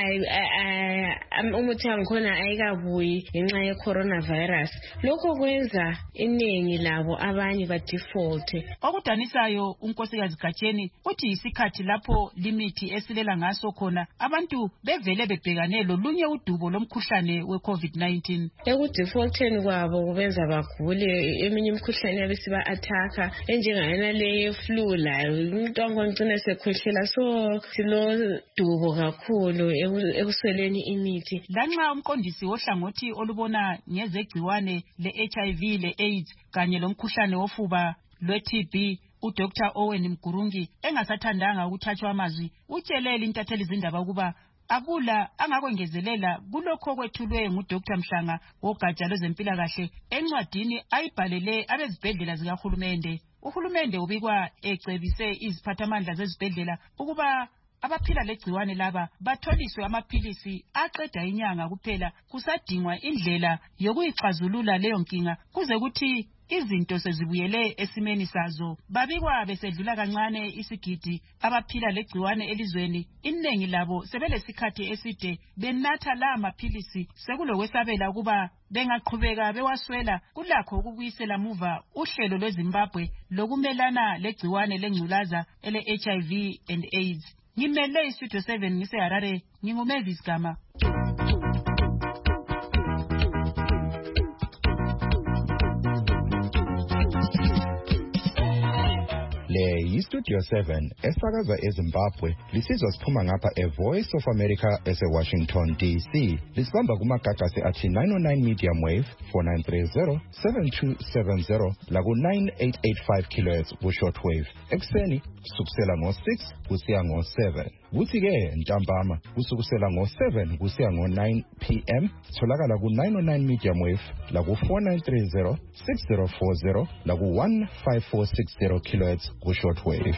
J: umuthi wangikhona ayikabuyi ngenxa ye-coronavirus. Lokho kwenza iningi labo abanye ba default.
H: Okudanisayo unkosikazi Gatsheni uthi isikhathi lapho limithi esilela ngaso khona abantu bevele bebhekane lolunye udubo lomkhuhlane we-COVID-19.
J: Ekudefaulteni kwabo kubenza bagule eminye imikhuhlane yabesiba attacker enjengayona le flu layo umuntu angongcina sekhwehlela so silo dubo kakhulu ekusweleni imithi.
H: Lanxa umqondisi wohlangothi olubona ngezegciwane le-HIV le-AIDS kanye lomkhuhlane wofuba lwe-TB uDr. Owen Mgurungi engasathandanga ukuthathwa amazwi utshelele intatheli zindaba ukuba akula angakwengezelela kulokho kwethulwe nguDr. Mhlanga wogatsha lwezempilakahle encwadini ayibhalele abezibhedlela zikahulumende. Uhulumende ubikwa ecebise iziphathamandla zezibhedlela ukuba abaphila legciwane laba batholiswe amaphilisi aqeda inyanga kuphela kusadingwa indlela yokuyixazulula leyo nkinga kuze kuthi izinto sezibuyele esimeni sazo. Babikwa besedlula kancane isigidi abaphila legciwane elizweni, inengi labo sebelesikhathi eside benatha la maphilisi sekulokwesabela ukuba bengaqhubeka bewaswela kulakho ukubuyisela muva uhlelo lweZimbabwe lokumelana legciwane lengculaza ele-HIV and AIDS. Ngimele iStudio 7 ngiseHarare, nginguMavis Gama.
D: Le yiStudio 7 esakaza eZimbabwe lisizwa siphuma ngapha eVoice of America eseWashington DC. Lisibamba kumagagasi athi 909 medium wave 4930 7270 laku 9885 kHz ku shortwave. Ekseni kusukela ngo6 kusiya ngo7. Kuthi ke ntambama kusukela ngo7 kusiya ngo9 PM tholakala ku 909 medium wave laku 4930 6040 laku 15460 kHz ku shortwave.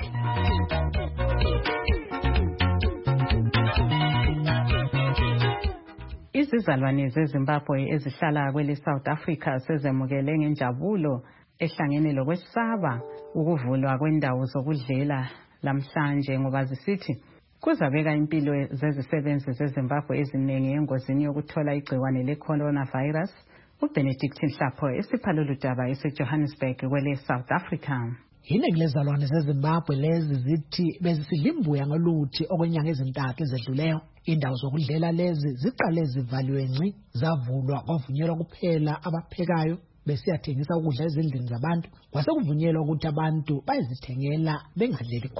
B: Izizalwane zeZimbabwe ezihlala kwele South Africa sezemukele ngenjabulo ehlangene lokwesaba ukuvulwa kwendawo zokudlela lamhlanje ngoba zisithi kuzabeka impilo zezisebenzi zeZimbabwe eziningi engozini yokuthola igciwane le-coronavirus. uBenedict Nhlapho esiphalolu daba eseJohannesburg kwele South Africa.
K: Iningi lezalwane zeZimbabwe lezi zithi bezisidlimbuya ngoluthi okwenyanga ezintathu ezedluleyo. Indawo zokudlela lezi ziqale zivaliwe ngci, zavulwa kwavunyelwa kuphela abaphekayo besiyathengisa ukudla ezindlini zabantu. Kwase kuvunyelwa ukuthi abantu bayizithengela bengadleli khona.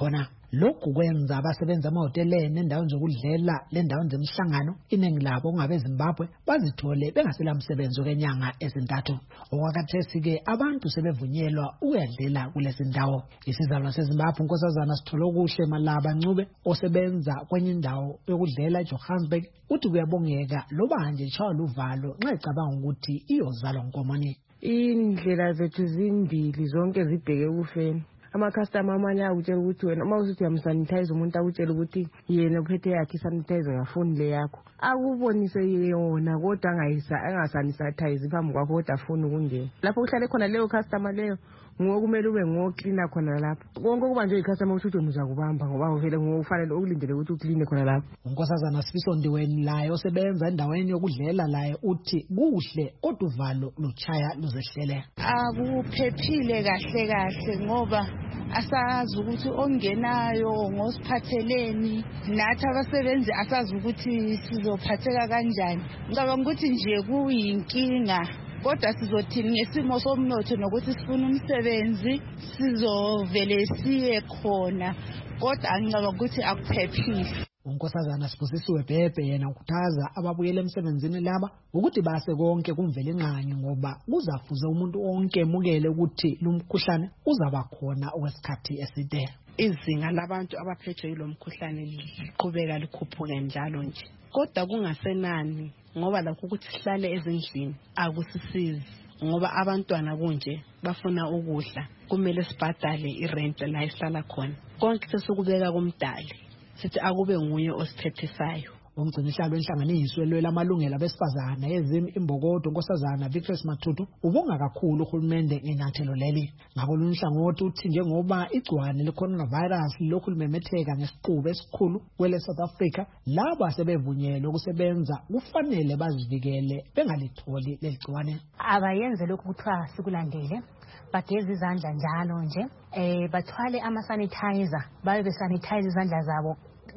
K: lokhu kwenza abasebenza amahoteleni endaweni zokudlela lendaweni zemhlangano iningi labo ongabe Zimbabwe bazithole bengasela umsebenzi okwenyanga ezintathu. Okwakhathesi-ke abantu sebevunyelwa ukuyadlela kulezi ndawo. Isizalwa seZimbabwe unkosazana Sithole Malaba Ncube osebenza kwenye indawo yokudlela eJohannesburg uthi kuyabongeka loba nje ishaywa luvalo nxa ecabanga ukuthi iyozalwa nkomoni.
C: Indlela zethu zimbili zonke zibheke kufeni. Ama-customer amanye akutshela ukuthi wena uma usuthi uyamsanitize umuntu akutshela ukuthi yena uphethe yakhe isanitizer ngafoni le yakho. Akubonise yona kodwa angasanitize phambi kwakho kodwa afuni ukungena. Lapho uhlale khona leyo customer leyo ngokumele ube ngocleaner khona lapho. Konke kuba nje icustomer uthi uzakubamba ngoba vele ngokufanele ukulindele ukuthi uclean khona lapho.
K: Unkosazana Sifiso Ndiweni laye osebenza endaweni yokudlela laye uthi kuhle kodwa uvalo luchaya luzehlele.
L: Akuphephile kahle ngoba asazi ukuthi ongenayo ngosiphatheleni nathi abasebenzi asazi ukuthi sizophatheka kanjani. Ngicabanga ukuthi nje kuyinkinga kodwa sizothini ngesimo somnotho nokuthi sifuna umsebenzi sizovele siye khona kodwa ngicabanga ukuthi akuphephile.
K: Unkosazana Sibusisiwe Bhebhe yena ukhuthaza ababuyela emsebenzini laba ukuthi base konke kumvele inqanyo ngoba kuzafuze umuntu wonke emukele ukuthi lumkhuhlane uzaba khona okwesikhathi eside.
L: Izinga labantu abaphethwe yilomkhuhlane liqhubeka likhuphuka njalo nje kodwa kungasenani ngoba lakho ukuthi sihlale ezindlini akusisizi ngoba abantwana kunje bafuna ukudla kumele sibhadale irent la isihlala khona konke sesukubeka kumdali sithi akube nguye osiphethisayo.
K: Umgcinihlalo wenhlanganiso elwela amalungelo abesifazana yezimi imbokodo unkosazana Victory Mathutu ubonga kakhulu uhulumende ngenyathelo leli. Ngakolunye uhlangothi uthi njengoba igciwane le-coronavirus lokhu limemetheka ngesiqubu esikhulu kwele South Africa, labo asebevunyelwe ukusebenza kufanele bazivikele bengalitholi leli gciwane.
M: Abayenze lokhu kuthiwa sikulandele, bageze izandla njalo nje, bathwale ama-sanitizer, babe besanitize izandla zabo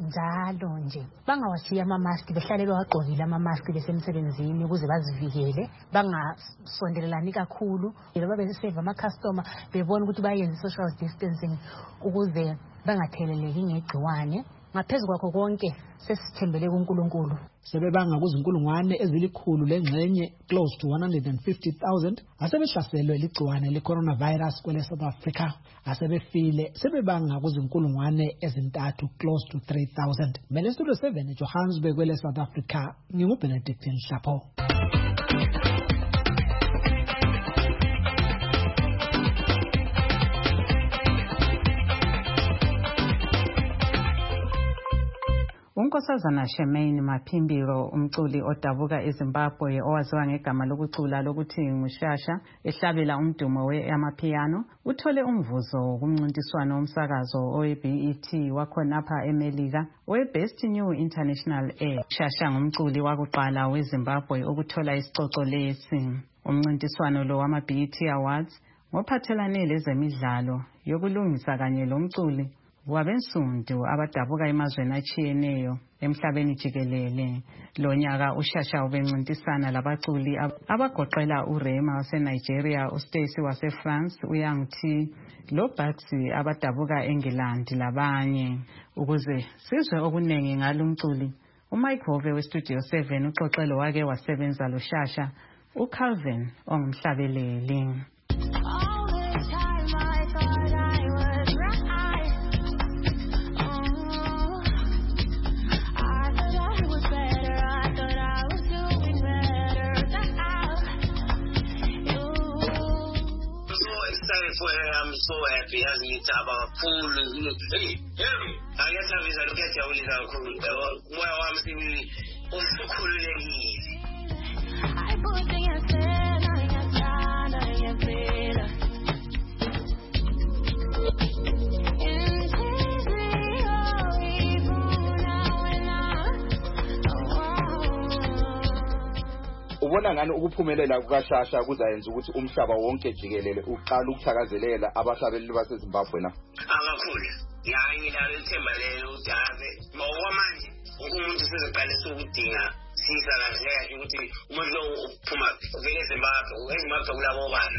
M: njalo nje, bangawashiya ama-mask, behlale bewagqokile ama-mask besemsebenzini ukuze bazivikele, bangasondelelani kakhulu, babe besave ama-customer bebona ukuthi bayenze social distancing ukuze bangatheleleki ngegciwane. Ngaphezu kwakho konke sesithembele kuNkulunkulu.
K: Sebebanga kuzinkulungwane ezilikhulu lengxenye close to 150,000 asebehlaselwe ligciwane le-coronavirus kwele South Africa. Asebefile sebebanga kuzinkulungwane ezintathu close to 3,000. Mele Studio 7 eJohannesburg kwele South Africa, nginguBenedict Nhlapho.
B: Unkosazana Shemaine Maphimbiro umculi odabuka eZimbabwe owaziwa ngegama lokucula lokuthi nguShasha ehlabela umdumo we-amapiano uthole umvuzo kumncintiswano womsakazo owe-BET wakhonapha eMelika we-Best New International Act. Shasha ngumculi wakuqala weZimbabwe ukuthola isicoco lesi. Umncintiswano lo wama-BET Awards ngophathelane lezemidlalo yokulungisa kanye lomculi wabensundu abadabuka emazweni atshiyeneyo emhlabeni jikelele. Lo nyaka uShasha ubencintisana labaculi abagoqela uRema waseNigeria, uStacy waseFrance, uYoung T, loBugsy abadabuka eNgilandi labanye. Ukuze sizwe okuningi ngalumculi, uMike Hove weStudio 7 uxoxelo wake wasebenza loShasha uCalvin ongumhlabeleli.
N: I'm so happy as ngithaba kakhulu. Hey, angiyathabisa lokuyajabulisa kakhulu. Moya wami usukhululekile.
D: Ubona ngani ukuphumelela kukaShasha kuzayenza ukuthi umhlaba wonke jikelele uqala ukuthakazelela abashabeli baseZimbabwe na?
N: Akakhulu. Ngilalo ithemba lelo ukuthi ave manje umuntu sezoqalisa ukudinga siza kahle ukuthi umuntu uphuma vele eZimbabwe kulabo bana.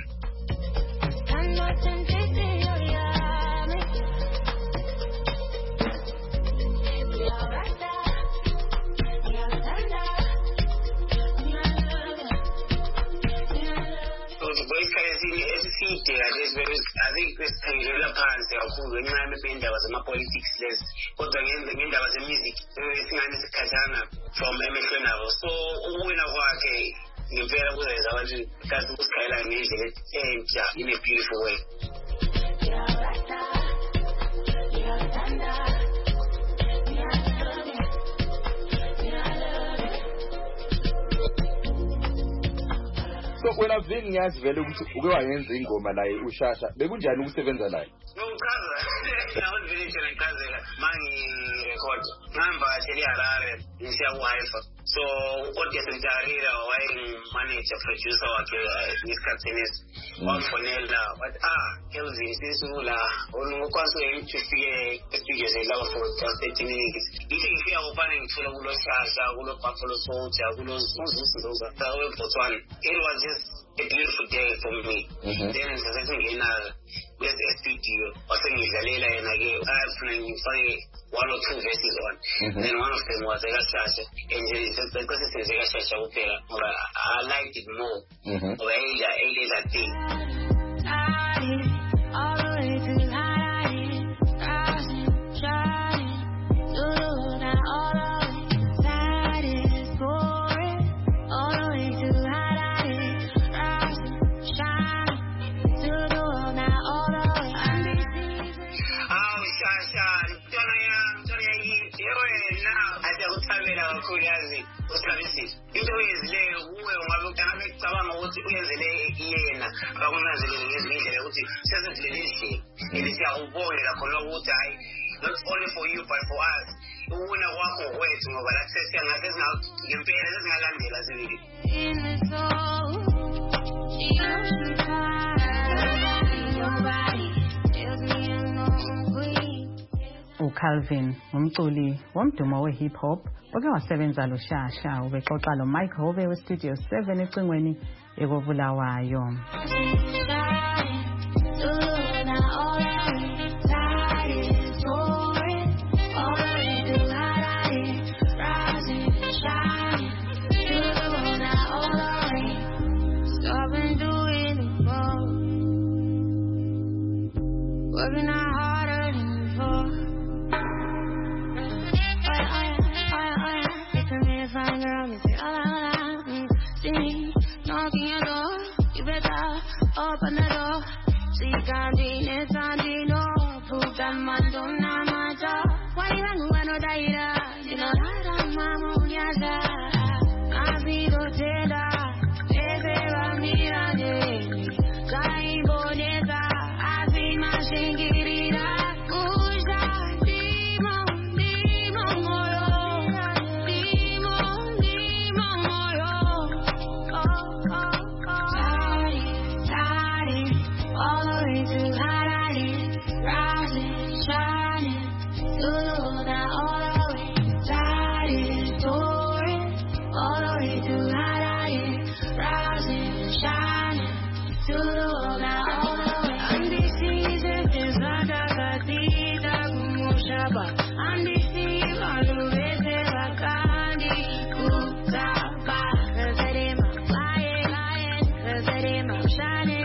N: ngenxa yendaba zama-politics lezi kodwa ngendaba ze-music singane sikhathana from emehlweni abo so ukuwina kwakhe ngempela kuzenza abantu kazi ukusikhayela ngendlela entsha in a beautiful way.
A: So wena vini ngiyazi vele ukuthi uke wayenza ingoma la uShasha bekunjani ukusebenza naye?
N: Ngokuchaza nawo vele nje ngicazela mangi-record ngihamba eHarare ngisiya ku-Haifa so kodwa sentarira wayengi-manager producer wakhe ngesikhathini wafonela wathi Kelvin sisula ngokwazi ukufike e-studio selaba for just 30 minutes ngithi ngifika ukubana ngithola kulo Shasha kulo Buffalo Soldier kulo Zuzuza Botswana. It was just a beautiful day for me. Then sasengena kwe-studio wasengidlalela yena-ke afuna ngifake 1 or 2 verses on. Then one of them was eKaShasha and because it's eKaShasha kuphela ngoba I liked it more ngoba eyila thing. All the way to into ezileyo kuwe ungabe ucabanga ukuthi uyenzele yena akunanzelele ngezinye indlela ukuthi sesenzile endlini and siyakubongela khona ukuthi hayi not only for you but for us ukuna kwakho kwethu ngoba la sesiyangase ngempela sesingalandela sibili.
B: uCalvin umculi womdumo we-hip hop oke wasebenza lo Shasha ubexoxa lo Mike Hove we-Studio 7 ecingweni ekobulawayo.
O: Open the door, see Gandhi, Sandi, no, put that man don't know my job. Why you hang when no die? You know, I don't know, Yaza. I see the Jeda, Eze, Ramira, Kai Boneta, I see my Shingirida, Kuja, Dimo, Moro, Dimo, Moro. All the way to Harare, rising, shining, through that all the way, shining, touring. All the way to Harare, rising, shining, through that all the way. And this season is like a gatita, Mushaba. And this season, Aluvese, Wakandi, Kutaba. Kazarema, flying, Kazarema, shining.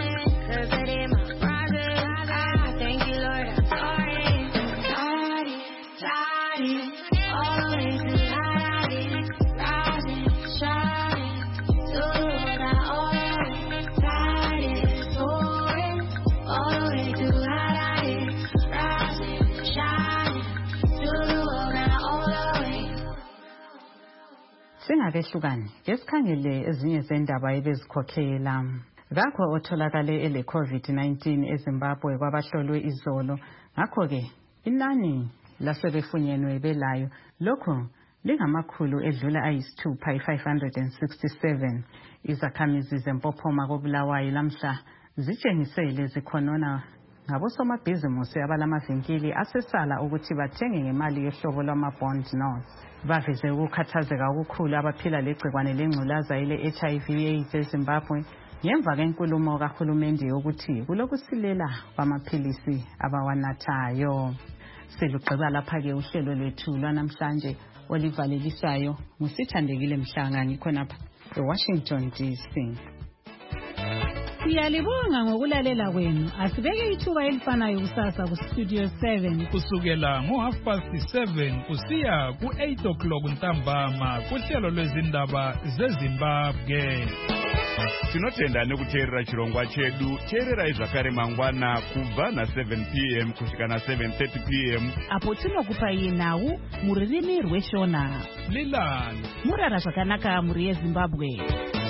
O: Thank you, Lord. I'm sorry. All the way to Harare, rising, shining, through that all the way, touring. All the way to Harare, rising, shining, through that all the way.
B: Singakehlukani ngesikhangele ezinye zendaba ebezikhokhela. Ngakho otholakale ele COVID-19 eZimbabwe kwabahlolwe izolo ngakho ke inani lasebefunyenwe belayo lokho lingamakhulu edlula ayisithupha 567. Izakhamizi zempophoma kobulawayo lamhla zitshengisele zikhonona ngabosomabhizimusi abalamavinkili asesala ukuthi bathenge ngemali yohlobo lwama-bond notes. Baveze ukukhathazeka okukhulu abaphila legcikwane lengculaza ile-HIV/AIDS eZimbabwe ngemva kenkulumo kahulumende yokuthi kulokusilela kwamaphilisi abawanathayo. Selugqiba lapha-ke uhlelo lwethu lwanamhlanje olivalelisayo nguSithandekile Mhlanga ngikhonapha eWashington DC.
P: Siyalibonga ngokulalela kwenu. Asibeke ithuba elifanayo kusasa ku-Studio 7
Q: kusukela ngo7:30 kusiya ku8 o'clock ntambama kuhlelo lwezindaba zeZimbabwe.
R: Tinotenda nekuteerera chirongwa chedu. Teererai zvakare mangwana kubva na7 p.m. kusvika na7:30 p.m.
H: apo tinokupai nhau mururimi rweshona.
Q: Lilani
H: murara zvakanaka muri yeZimbabwe.